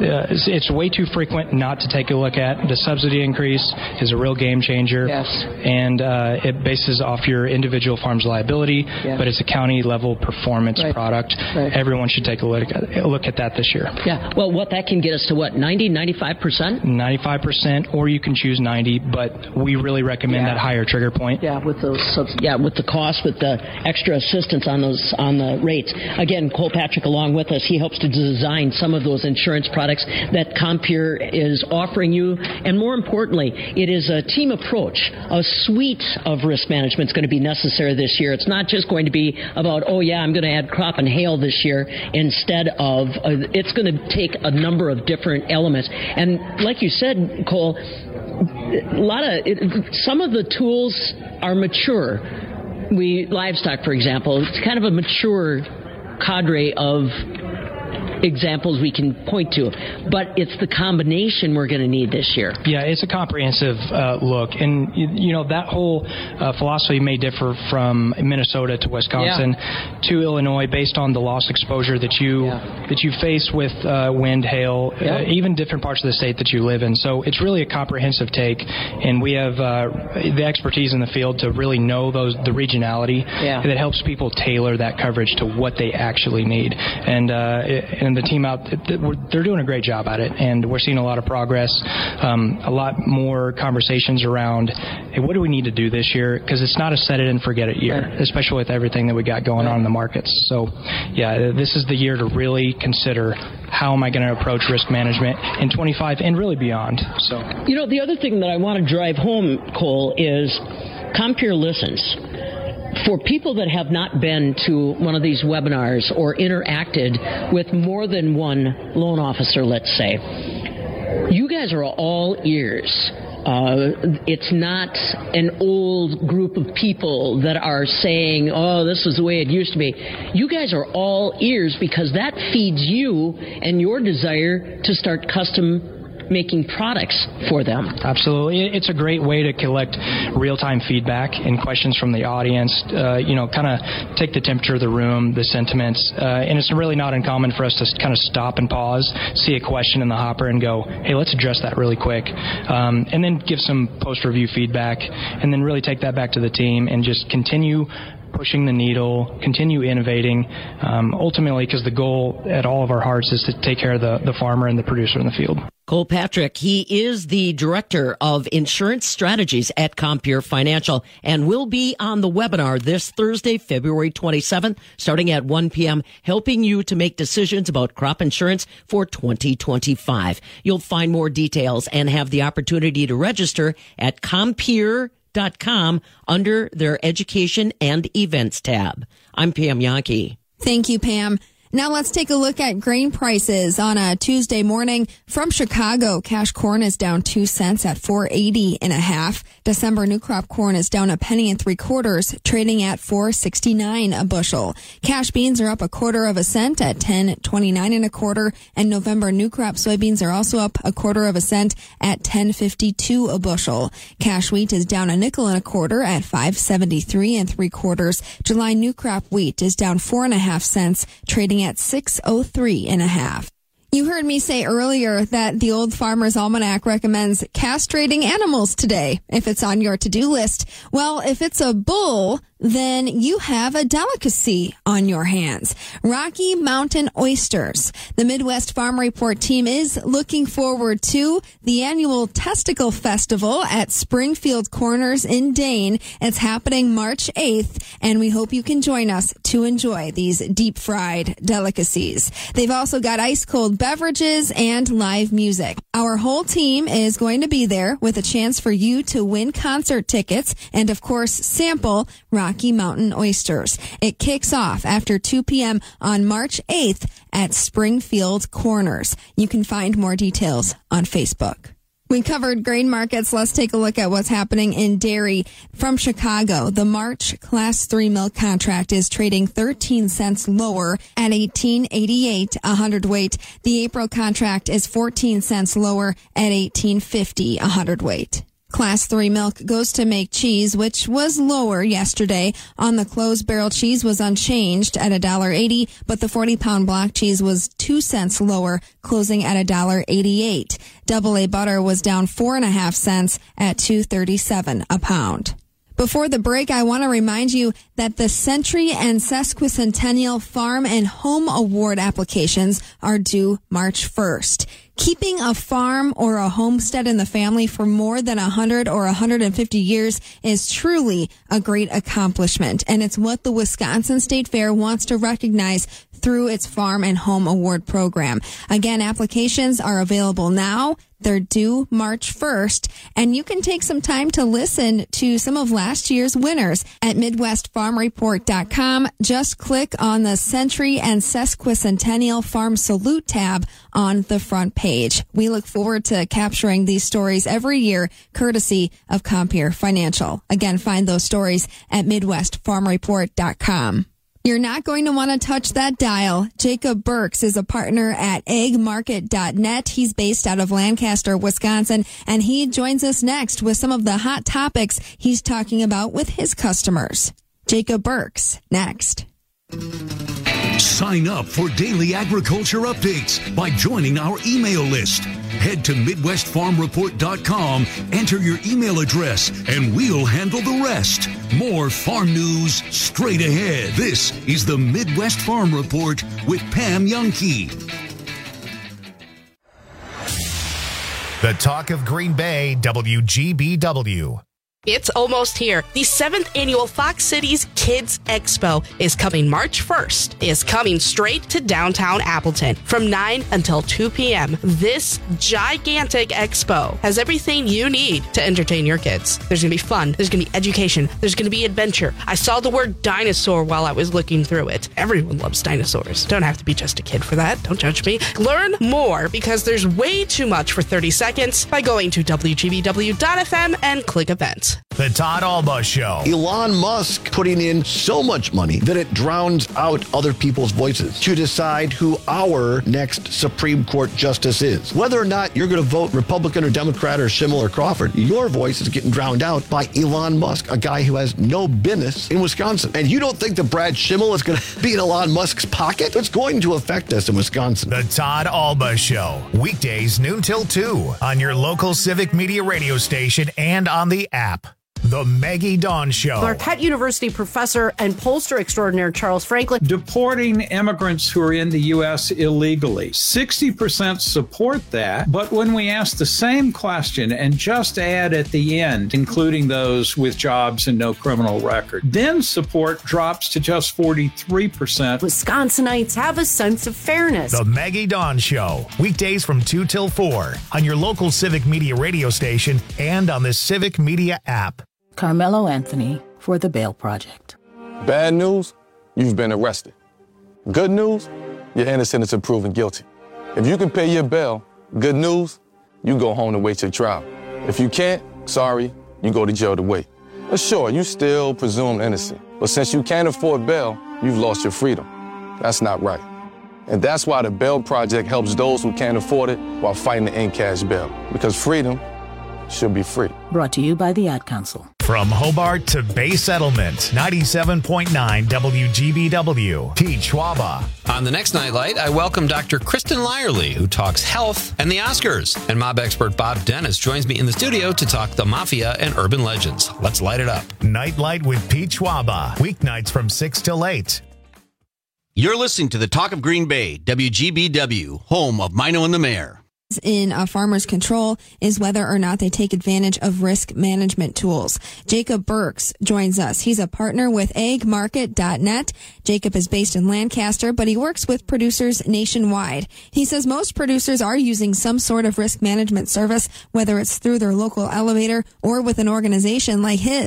uh, it's, it's way too frequent not to take a look at. The subsidy increase is a real game changer. Yes. And uh, it bases off your individual farm's liability, Yeah. but it's a county level performance Right. product. Right. Everyone should take a look at, look at that this year. Yeah. Well, what that can get us to what, ninety, ninety-five percent? ninety-five percent, or you can choose ninety, but we really recommend Yeah. that higher trigger point. Yeah, with those subs- yeah, with the cost, with the extra assistance on those on the rates. Again, Cole Patrick along with us, he helps to design some of those insurance products that Compeer is offering you, and more importantly, it is a team approach. A suite of risk management is going to be necessary this year. It's not just going to be about, oh yeah, I'm going to add crop and hail this year. Instead of, uh, it's going to take a number of different elements. And like you said, Cole, a lot of it, some of the tools are mature. We livestock, for example, it's kind of a mature cadre of examples we can point to, but it's the combination we're going to need this year. Yeah, it's a comprehensive uh, look, and you, you know that whole uh, philosophy may differ from Minnesota to Wisconsin Yeah. to Illinois based on the loss exposure that you Yeah. that you face with uh, wind, hail, Yeah. uh, even different parts of the state that you live in. So it's really a comprehensive take, and we have uh, the expertise in the field to really know those the regionality Yeah. that helps people tailor that coverage to what they actually need. And uh, and the team out, they're doing a great job at it, and we're seeing a lot of progress, um, a lot more conversations around, hey, what do we need to do this year? Because it's not a set it and forget it year, Right. especially with everything that we got going on in the markets. So, yeah, this is the year to really consider how am I going to approach risk management in twenty-five and really beyond. So, You know, the other thing that I want to drive home, Cole, is Compeer listens. For people that have not been to one of these webinars or interacted with more than one loan officer, let's say, you guys are all ears. Uh, it's not an old group of people that are saying, oh, this is the way it used to be. You guys are all ears because that feeds you and your desire to start custom making products for them. Absolutely. It's a great way to collect real-time feedback and questions from the audience, uh, you know, kind of take the temperature of the room, the sentiments, uh, and it's really not uncommon for us to kind of stop and pause, see a question in the hopper and go, hey, let's address that really quick, um, and then give some post-review feedback, and then really take that back to the team and just continue pushing the needle, continue innovating, um, ultimately because the goal at all of our hearts is to take care of the, the farmer and the producer in the field. Cole Patrick, he is the Director of Insurance Strategies at Compeer Financial and will be on the webinar this Thursday, February twenty-seventh, starting at one p.m., helping you to make decisions about crop insurance for twenty twenty-five. You'll find more details and have the opportunity to register at compeer dot com under their Education and Events tab. I'm Pam Yankee. Thank you, Pam. Now let's take a look at grain prices on a Tuesday morning. From Chicago, cash corn is down two cents at four eighty and a half. December new crop corn is down a penny and three quarters, trading at four sixty-nine a bushel. Cash beans are up a quarter of a cent at ten twenty-nine and a quarter, and November new crop soybeans are also up a quarter of a cent at ten fifty-two a bushel. Cash wheat is down a nickel and a quarter at five seventy-three and three quarters. July new crop wheat is down four and a half cents, trading at six oh three and a half. You heard me say earlier that the Old Farmer's Almanac recommends castrating animals today, if it's on your to-do list. Well, if it's a bull, then you have a delicacy on your hands. Rocky Mountain oysters. The Midwest Farm Report team is looking forward to the annual Testicle Festival at Springfield Corners in Dane. It's happening March eighth, and we hope you can join us to enjoy these deep-fried delicacies. They've also got ice-cold beverages and live music. Our whole team is going to be there with a chance for you to win concert tickets and, of course, sample Rocky Mountain oysters. It kicks off after two p.m. on March eighth at Springfield Corners. You can find more details on Facebook. We covered grain markets. Let's take a look at what's happening in dairy. From Chicago, the March Class three milk contract is trading thirteen cents lower at eighteen eighty-eight a hundredweight. The April contract is fourteen cents lower at eighteen fifty a hundredweight. Class three milk goes to make cheese, which was lower yesterday. On the closed barrel, cheese was unchanged at one dollar eighty, but the forty pound block cheese was two cents lower, closing at one dollar eighty-eight. Double A butter was down four and a half cents at two thirty-seven a pound. Before the break, I want to remind you that the Century and Sesquicentennial Farm and Home Award applications are due March first. Keeping a farm or a homestead in the family for more than one hundred or one hundred fifty years is truly a great accomplishment, and it's what the Wisconsin State Fair wants to recognize through its Farm and Home Award program. Again, applications are available now. They're due March first, and you can take some time to listen to some of last year's winners at Midwest Farm Report dot com. Just click on the Century and Sesquicentennial Farm Salute tab on the front page. We look forward to capturing these stories every year, courtesy of Compeer Financial. Again, find those stories at Midwest Farm Report dot com. You're not going to want to touch that dial. Jacob Burks is a partner at egg market dot net. He's based out of Lancaster, Wisconsin, and he joins us next with some of the hot topics he's talking about with his customers. Jacob Burks, next. Sign up for daily agriculture updates by joining our email list. Head to Midwest Farm Report dot com, enter your email address, and we'll handle the rest. More farm news straight ahead. This is the Midwest Farm Report with Pam Youngkey. The talk of Green Bay, W G B W. It's almost here. The seventh annual Fox Cities Kids Expo is coming March first. It's coming straight to downtown Appleton from nine until two p.m. This gigantic expo has everything you need to entertain your kids. There's going to be fun. There's going to be education. There's going to be adventure. I saw the word dinosaur while I was looking through it. Everyone loves dinosaurs. Don't have to be just a kid for that. Don't judge me. Learn more because there's way too much for thirty seconds by going to W G B W dot F M and click events. The Todd Alba Show. Elon Musk putting in so much money that it drowns out other people's voices to decide who our next Supreme Court justice is. Whether or not you're going to vote Republican or Democrat or Schimmel or Crawford, your voice is getting drowned out by Elon Musk, a guy who has no business in Wisconsin. And you don't think that Brad Schimmel is going to be in Elon Musk's pocket? It's going to affect us in Wisconsin. The Todd Alba Show. Weekdays noon till two on your local Civic Media radio station and on the app. The Maggie Dawn Show. Marquette University professor and pollster extraordinaire Charles Franklin. Deporting immigrants who are in the U S illegally. sixty percent support that, but when we ask the same question and just add at the end, including those with jobs and no criminal record, then support drops to just forty-three percent. Wisconsinites have a sense of fairness. The Maggie Dawn Show. Weekdays from two till four on your local Civic Media radio station and on the Civic Media app. Carmelo Anthony for the Bail Project. Bad news, you've been arrested. Good news, you're innocent until proven guilty. If you can pay your bail, good news, you go home to wait your trial. If you can't, sorry, you go to jail to wait. But sure, you still presumed innocent. But since you can't afford bail, you've lost your freedom. That's not right. And that's why the Bail Project helps those who can't afford it while fighting to end cash bail. Because freedom should be free. Brought to you by the Ad Council. From Hobart to Bay Settlement, ninety-seven point nine W G B W, Pete Schwaba. On the next Nightlight, I welcome Doctor Kristen Lyerly, who talks health and the Oscars. And mob expert Bob Dennis joins me in the studio to talk the mafia and urban legends. Let's light it up. Nightlight with Pete Schwaba, weeknights from six till eight. You're listening to the Talk of Green Bay, W G B W, home of Mino and the Mayor. In a farmer's control is whether or not they take advantage of risk management tools. Jacob Burks joins us. He's a partner with egg market dot net. Jacob is based in Lancaster, but he works with producers nationwide. He says most producers are using some sort of risk management service, whether it's through their local elevator or with an organization like his.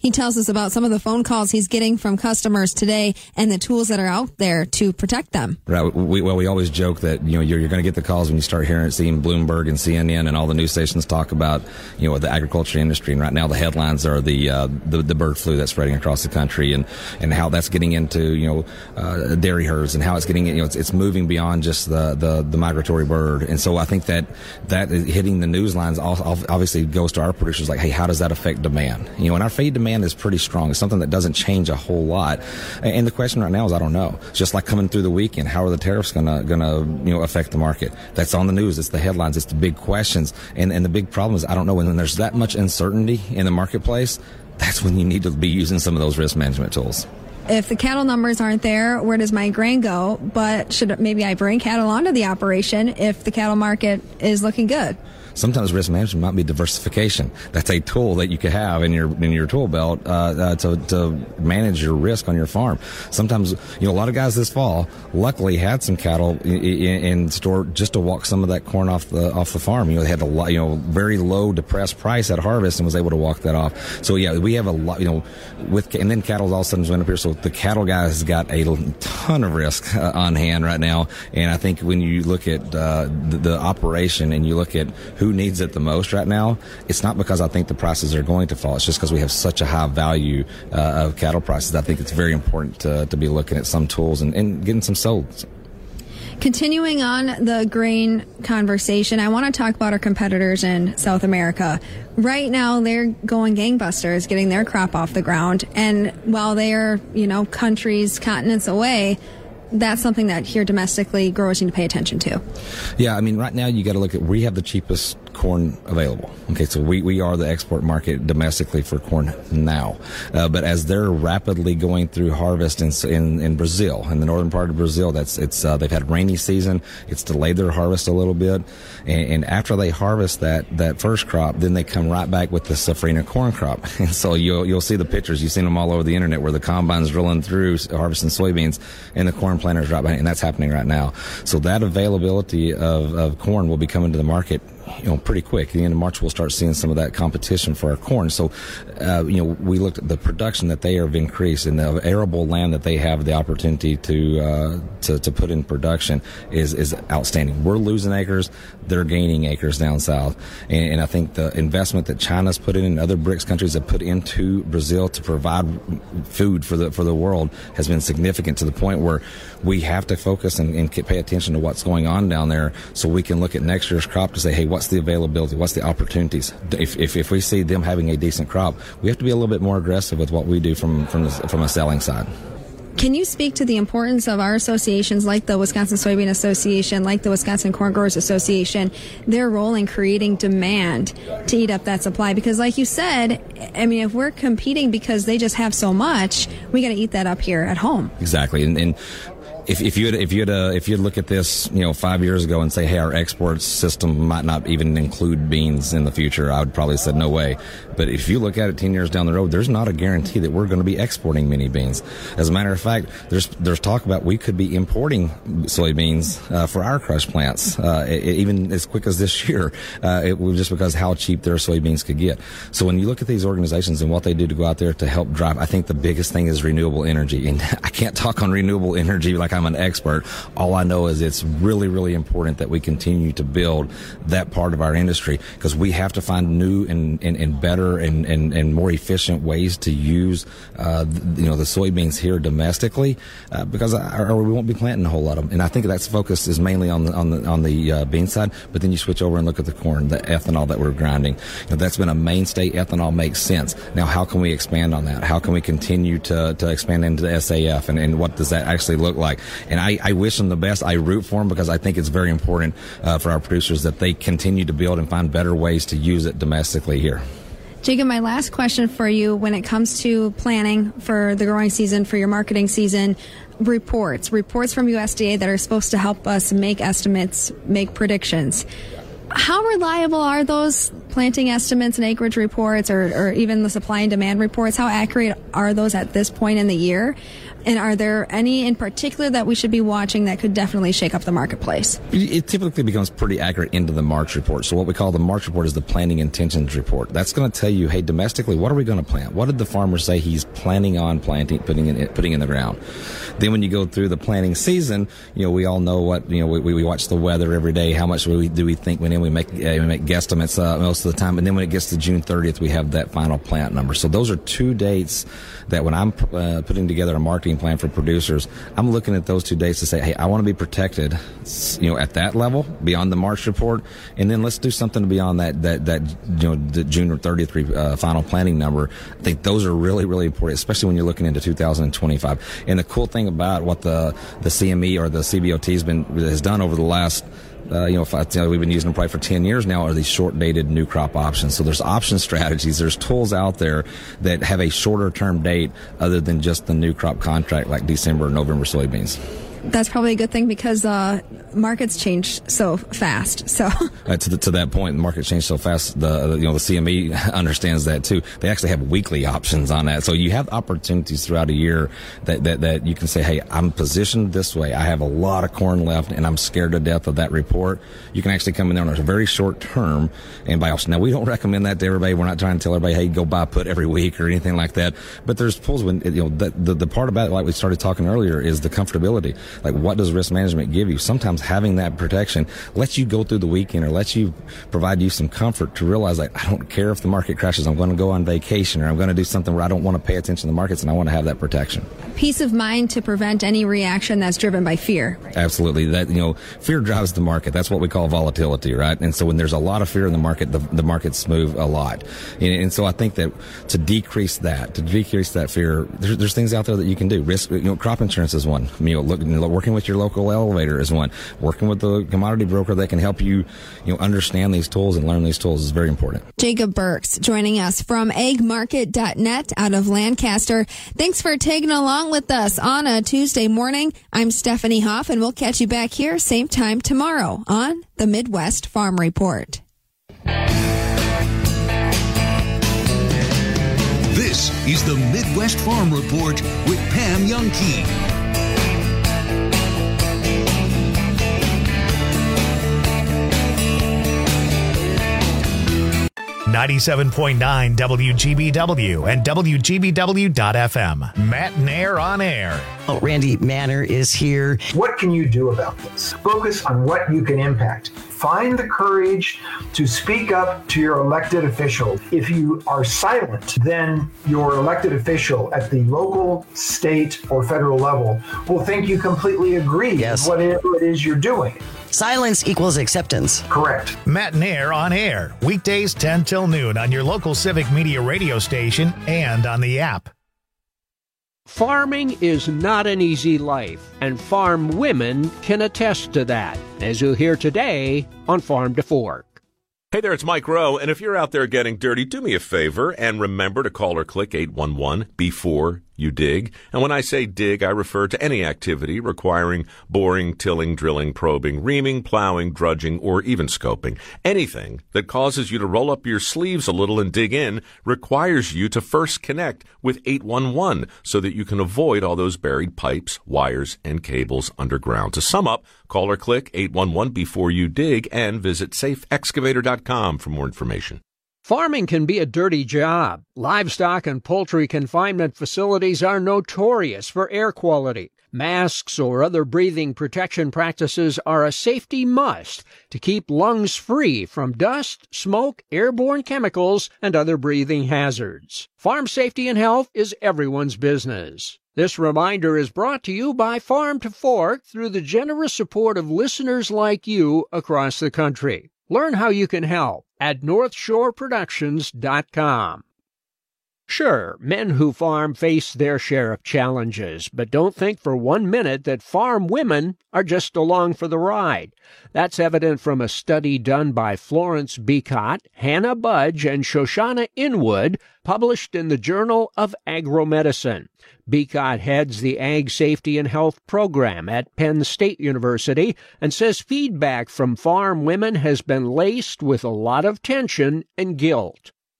He tells us about some of the phone calls he's getting from customers today and the tools that are out there to protect them. Right. We, well, we always joke that, you know, you're, you're going to get the calls when you start hearing, seeing Bloomberg and C N N and all the news stations talk about, you know, the agriculture industry. And right now the headlines are the, uh, the, the bird flu that's spreading across the country and, and how that's getting into, you know, uh, dairy herds and how it's getting, you know, it's, it's moving beyond just the, the, the migratory bird. And so I think that that is hitting the news lines obviously goes to our producers like, hey, how does that affect demand? You know, and our feed demand is pretty strong. It's something that doesn't change a whole lot. And the question right now is, I don't know. It's just like coming through the weekend. How are the tariffs gonna gonna you know affect the market? That's on the news. It's the headlines. It's the big questions. And and the big problem is, I don't know. When there's that much uncertainty in the marketplace, that's when you need to be using some of those risk management tools. If the cattle numbers aren't there, where does my grain go? But should maybe I bring cattle onto the operation if the cattle market is looking good? Sometimes risk management might be diversification. That's a tool that you could have in your in your tool belt uh, uh, to to manage your risk on your farm. Sometimes, you know, a lot of guys this fall luckily had some cattle in, in, in store just to walk some of that corn off the off the farm. You know, they had a lot, you know, very low depressed price at harvest and was able to walk that off. So yeah, we have a lot, you know, with and then cattle all of a sudden went up here. So the cattle guy has got a ton of risk uh, on hand right now. And I think when you look at uh, the, the operation and you look at who needs it the most right now, it's not because I think the prices are going to fall. It's just because we have such a high value uh, of cattle prices. I think it's very important to, to be looking at some tools and, and getting some sold. Continuing on the grain conversation, I want to talk about our competitors in South America. Right now, they're going gangbusters, getting their crop off the ground. And while they are, you know, countries, continents away, that's something that here domestically growers need to pay attention to. Yeah, I mean, right now you got to look at, we have the cheapest corn available. Okay, so we, we are the export market domestically for corn now. Uh, but as they're rapidly going through harvest in, in in Brazil, in the northern part of Brazil, that's it's uh, they've had a rainy season. It's delayed their harvest a little bit. And, and after they harvest that that first crop, then they come right back with the safrinha corn crop. And so you'll you'll see the pictures. You've seen them all over the internet where the combine's drilling through harvesting soybeans and the corn planters right behind, and that's happening right now. So that availability of, of corn will be coming to the market, you know, pretty quick. At the end of March, we'll start seeing some of that competition for our corn. So, uh, you know, we looked at the production that they have increased and the arable land that they have the opportunity to uh, to, to put in production is is outstanding. We're losing acres, they're gaining acres down south, and, and I think the investment that China's put in and other BRICS countries have put into Brazil to provide food for the for the world has been significant, to the point where we have to focus and, and pay attention to what's going on down there, so we can look at next year's crop to say, hey, what's the availability? What's the opportunities? If, if if we see them having a decent crop, we have to be a little bit more aggressive with what we do from from the, from a selling side. Can you speak to the importance of our associations like the Wisconsin Soybean Association, like the Wisconsin Corn Growers Association, their role in creating demand to eat up that supply? Because like you said, I mean, if we're competing because they just have so much, we got to eat that up here at home. Exactly. And, and If, if you if you uh, if you look at this, you know, five years ago and say, hey, our export system might not even include beans in the future, I would probably say no way. But if you look at it ten years down the road, there's not a guarantee that we're going to be exporting many beans. As a matter of fact, there's there's talk about we could be importing soybeans uh, for our crush plants, uh, it, even as quick as this year, uh, it was just because how cheap their soybeans could get. So when you look at these organizations and what they do to go out there to help drive, I think the biggest thing is renewable energy. And I can't talk on renewable energy like I'm an expert. All I know is it's really, really important that we continue to build that part of our industry, because we have to find new and, and, and better and, and, and more efficient ways to use, uh, you know, the soybeans here domestically, uh, because I, or we won't be planting a whole lot of them. And I think that's focus is mainly on the on the on the uh, bean side. But then you switch over and look at the corn, the ethanol that we're grinding. You know, that's been a mainstay. Ethanol makes sense. Now, how can we expand on that? How can we continue to to expand into the S A F, and, and what does that actually look like? And I, I wish them the best. I root for them because I think it's very important uh, for our producers that they continue to build and find better ways to use it domestically here. Jacob, my last question for you when it comes to planning for the growing season, for your marketing season, reports, reports from U S D A that are supposed to help us make estimates, make predictions. How reliable are those planting estimates and acreage reports, or, or even the supply and demand reports? How accurate are those at this point in the year? And are there any in particular that we should be watching that could definitely shake up the marketplace? It typically becomes pretty accurate into the March report. So what we call the March report is the planting intentions report. That's going to tell you, hey, domestically, what are we going to plant? What did the farmer say he's planning on planting, putting in, putting in the ground? Then when you go through the planting season, you know, we all know what, you know, we, we watch the weather every day. How much do we, do we think when in? We make, uh, we make guesstimates uh, most of the time. And then when it gets to June thirtieth, we have that final plant number. So those are two dates that when I'm uh, putting together a marketing plan for producers, I'm looking at those two dates to say, hey, I want to be protected, you know, at that level beyond the March report, and then let's do something beyond that that that you know the June thirtieth uh, final planning number. I think those are really really important, especially when you're looking into two thousand twenty-five. And the cool thing about what the the C M E or the C B O T has been has done over the last Uh, you know, if I, you know, we've been using them probably for ten years now, are these short-dated new crop options. So there's option strategies, there's tools out there that have a shorter-term date other than just the new crop contract like December or November soybeans. That's probably a good thing because uh, markets change so fast. So uh, to, the, to that point, the market changed so fast. The, the you know the C M E understands that too. They actually have weekly options on that, so you have opportunities throughout a year that, that that you can say, hey, I'm positioned this way. I have a lot of corn left, and I'm scared to death of that report. You can actually come in there on a very short term and buy options. Now we don't recommend that to everybody. We're not trying to tell everybody, hey, go buy put every week or anything like that. But there's pulls when you know the, the the part about it, like we started talking earlier, is the comfortability. Like, what does risk management give you? Sometimes having that protection lets you go through the weekend or lets you provide you some comfort to realize, like, I don't care if the market crashes. I'm going to go on vacation, or I'm going to do something where I don't want to pay attention to the markets, and I want to have that protection. Peace of mind to prevent any reaction that's driven by fear. Absolutely. That, you know, fear drives the market. That's what we call volatility, right? And so when there's a lot of fear in the market, the, the markets move a lot. And, and so I think that to decrease that, to decrease that fear, there's, there's things out there that you can do. Risk, you know, crop insurance is one. You know, look, working with your local elevator is one. Working with the commodity broker that can help you, you know, understand these tools and learn these tools is very important. Jacob Burks joining us from ag market dot net out of Lancaster. Thanks for tagging along with us on a Tuesday morning. I'm Stephanie Hoff, and we'll catch you back here same time tomorrow on the Midwest Farm Report. This is the Midwest Farm Report with Pam Youngkey. ninety-seven point nine W G B W and W G B W dot F M. Matt Nair on air. Oh, Randy Manor is here. What can you do about this? Focus on what you can impact. Find the courage to speak up to your elected official. If you are silent, then your elected official at the local, state, or federal level will think you completely agree yes. with whatever it is you're doing. Silence equals acceptance. Correct. Matt Nair on air. Weekdays ten till noon on your local Civic Media radio station and on the app. Farming is not an easy life, and farm women can attest to that, as you'll hear today on Farm to Fork. Hey there, it's Mike Rowe, and if you're out there getting dirty, do me a favor and remember to call or click eight one one before you dig. And when I say dig, I refer to any activity requiring boring, tilling, drilling, probing, reaming, plowing, drudging, or even scoping. Anything that causes you to roll up your sleeves a little and dig in requires you to first connect with eight one one so that you can avoid all those buried pipes, wires, and cables underground. To sum up, call or click eight one one before you dig and visit safe excavator dot com for more information. Farming can be a dirty job. Livestock and poultry confinement facilities are notorious for air quality. Masks or other breathing protection practices are a safety must to keep lungs free from dust, smoke, airborne chemicals, and other breathing hazards. Farm safety and health is everyone's business. This reminder is brought to you by Farm to Fork through the generous support of listeners like you across the country. Learn how you can help at north shore productions dot com. Sure, men who farm face their share of challenges, but don't think for one minute that farm women are just along for the ride. That's evident from a study done by Florence Beacott, Hannah Budge, and Shoshana Inwood, published in the Journal of Agromedicine. Beacott heads the Ag Safety and Health program at Penn State University and says feedback from farm women has been laced with a lot of tension and guilt.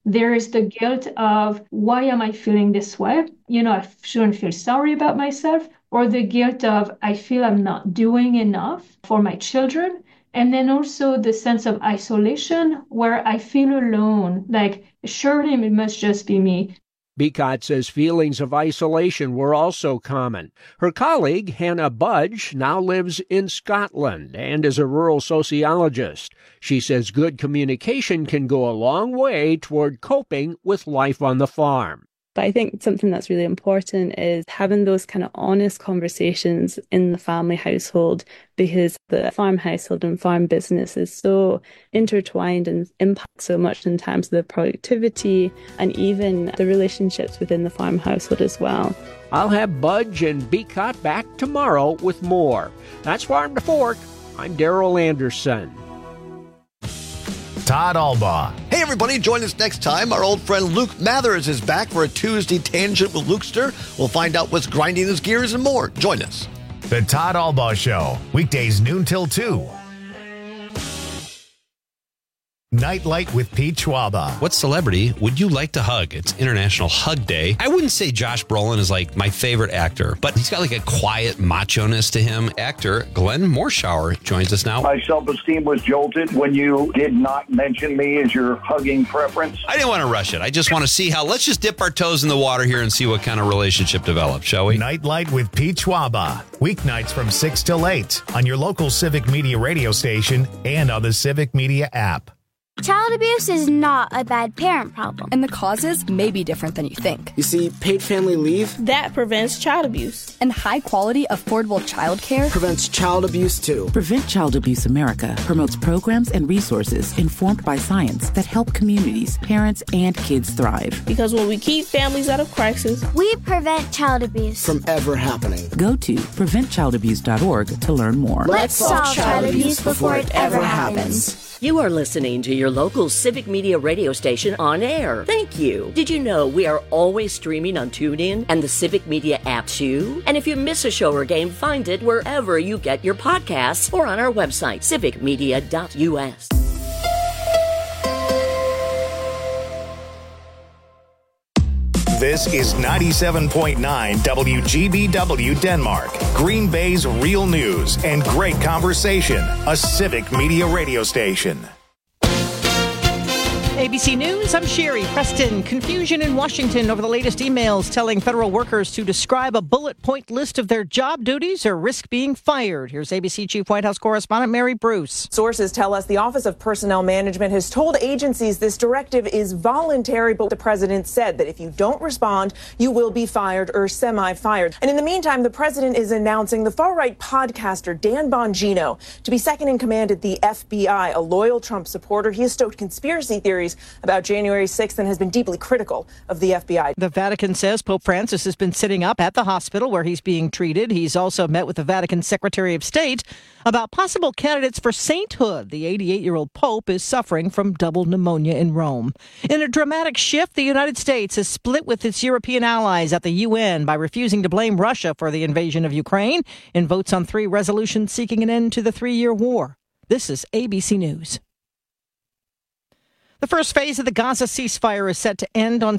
There is the guilt of, why am I feeling this way? You know, I shouldn't feel sorry about myself. Or the guilt of, I feel I'm not doing enough for my children. And then also the sense of isolation, where I feel alone, like surely it must just be me. Beacott says feelings of isolation were also common. Her colleague, Hannah Budge, now lives in Scotland and is a rural sociologist. She says good communication can go a long way toward coping with life on the farm. But I think something that's really important is having those kind of honest conversations in the family household, because the farm household and farm business is so intertwined and impacts so much in terms of the productivity and even the relationships within the farm household as well. I'll have Budge and Beacott back tomorrow with more. That's Farm to Fork. I'm Daryl Anderson. Todd Albaugh. Hey, everybody, join us next time. Our old friend Luke Mathers is back for a Tuesday Tangent with Lukester. We'll find out what's grinding his gears and more. Join us. The Todd Albaugh Show, weekdays noon till two. Nightlight with Pete Schwaba. What celebrity would you like to hug? It's International Hug Day. I wouldn't say Josh Brolin is like my favorite actor, but he's got like a quiet macho-ness to him. Actor Glenn Morshower joins us now. My self-esteem was jolted when you did not mention me as your hugging preference. I didn't want to rush it. I just want to see how, let's just dip our toes in the water here and see what kind of relationship develops, shall we? Nightlight with Pete Schwaba. Weeknights from six till eight on your local Civic Media radio station and on the Civic Media app. Child abuse is not a bad parent problem. And the causes may be different than you think. You see, paid family leave that prevents child abuse. And high-quality, affordable child care prevents child abuse, too. Prevent Child Abuse America promotes programs and resources informed by science that help communities, parents, and kids thrive. Because when we keep families out of crisis, we prevent child abuse from ever happening. Go to prevent child abuse dot org to learn more. Let's solve child abuse before it ever happens. You are listening to your local Civic Media radio station on air. Thank you. Did you know we are always streaming on TuneIn and the Civic Media app too? And if you miss a show or game, find it wherever you get your podcasts or on our website, civic media dot u s. This is ninety-seven point nine W G B W Denmark, Green Bay's real news and great conversation, a Civic Media radio station. A B C News, I'm Sherry Preston. Confusion in Washington over the latest emails telling federal workers to describe a bullet point list of their job duties or risk being fired. Here's A B C Chief White House Correspondent Mary Bruce. Sources tell us the Office of Personnel Management has told agencies this directive is voluntary, but the president said that if you don't respond, you will be fired or semi-fired. And in the meantime, the president is announcing the far-right podcaster Dan Bongino to be second in command at the F B I, a loyal Trump supporter. He has stoked conspiracy theories about January sixth and has been deeply critical of the F B I. The Vatican says Pope Francis has been sitting up at the hospital where he's being treated. He's also met with the Vatican Secretary of State about possible candidates for sainthood. The eighty-eight-year-old Pope is suffering from double pneumonia in Rome. In a dramatic shift, the United States has split with its European allies at the U N by refusing to blame Russia for the invasion of Ukraine and votes on three resolutions seeking an end to the three-year war. This is A B C News. The first phase of the Gaza ceasefire is set to end on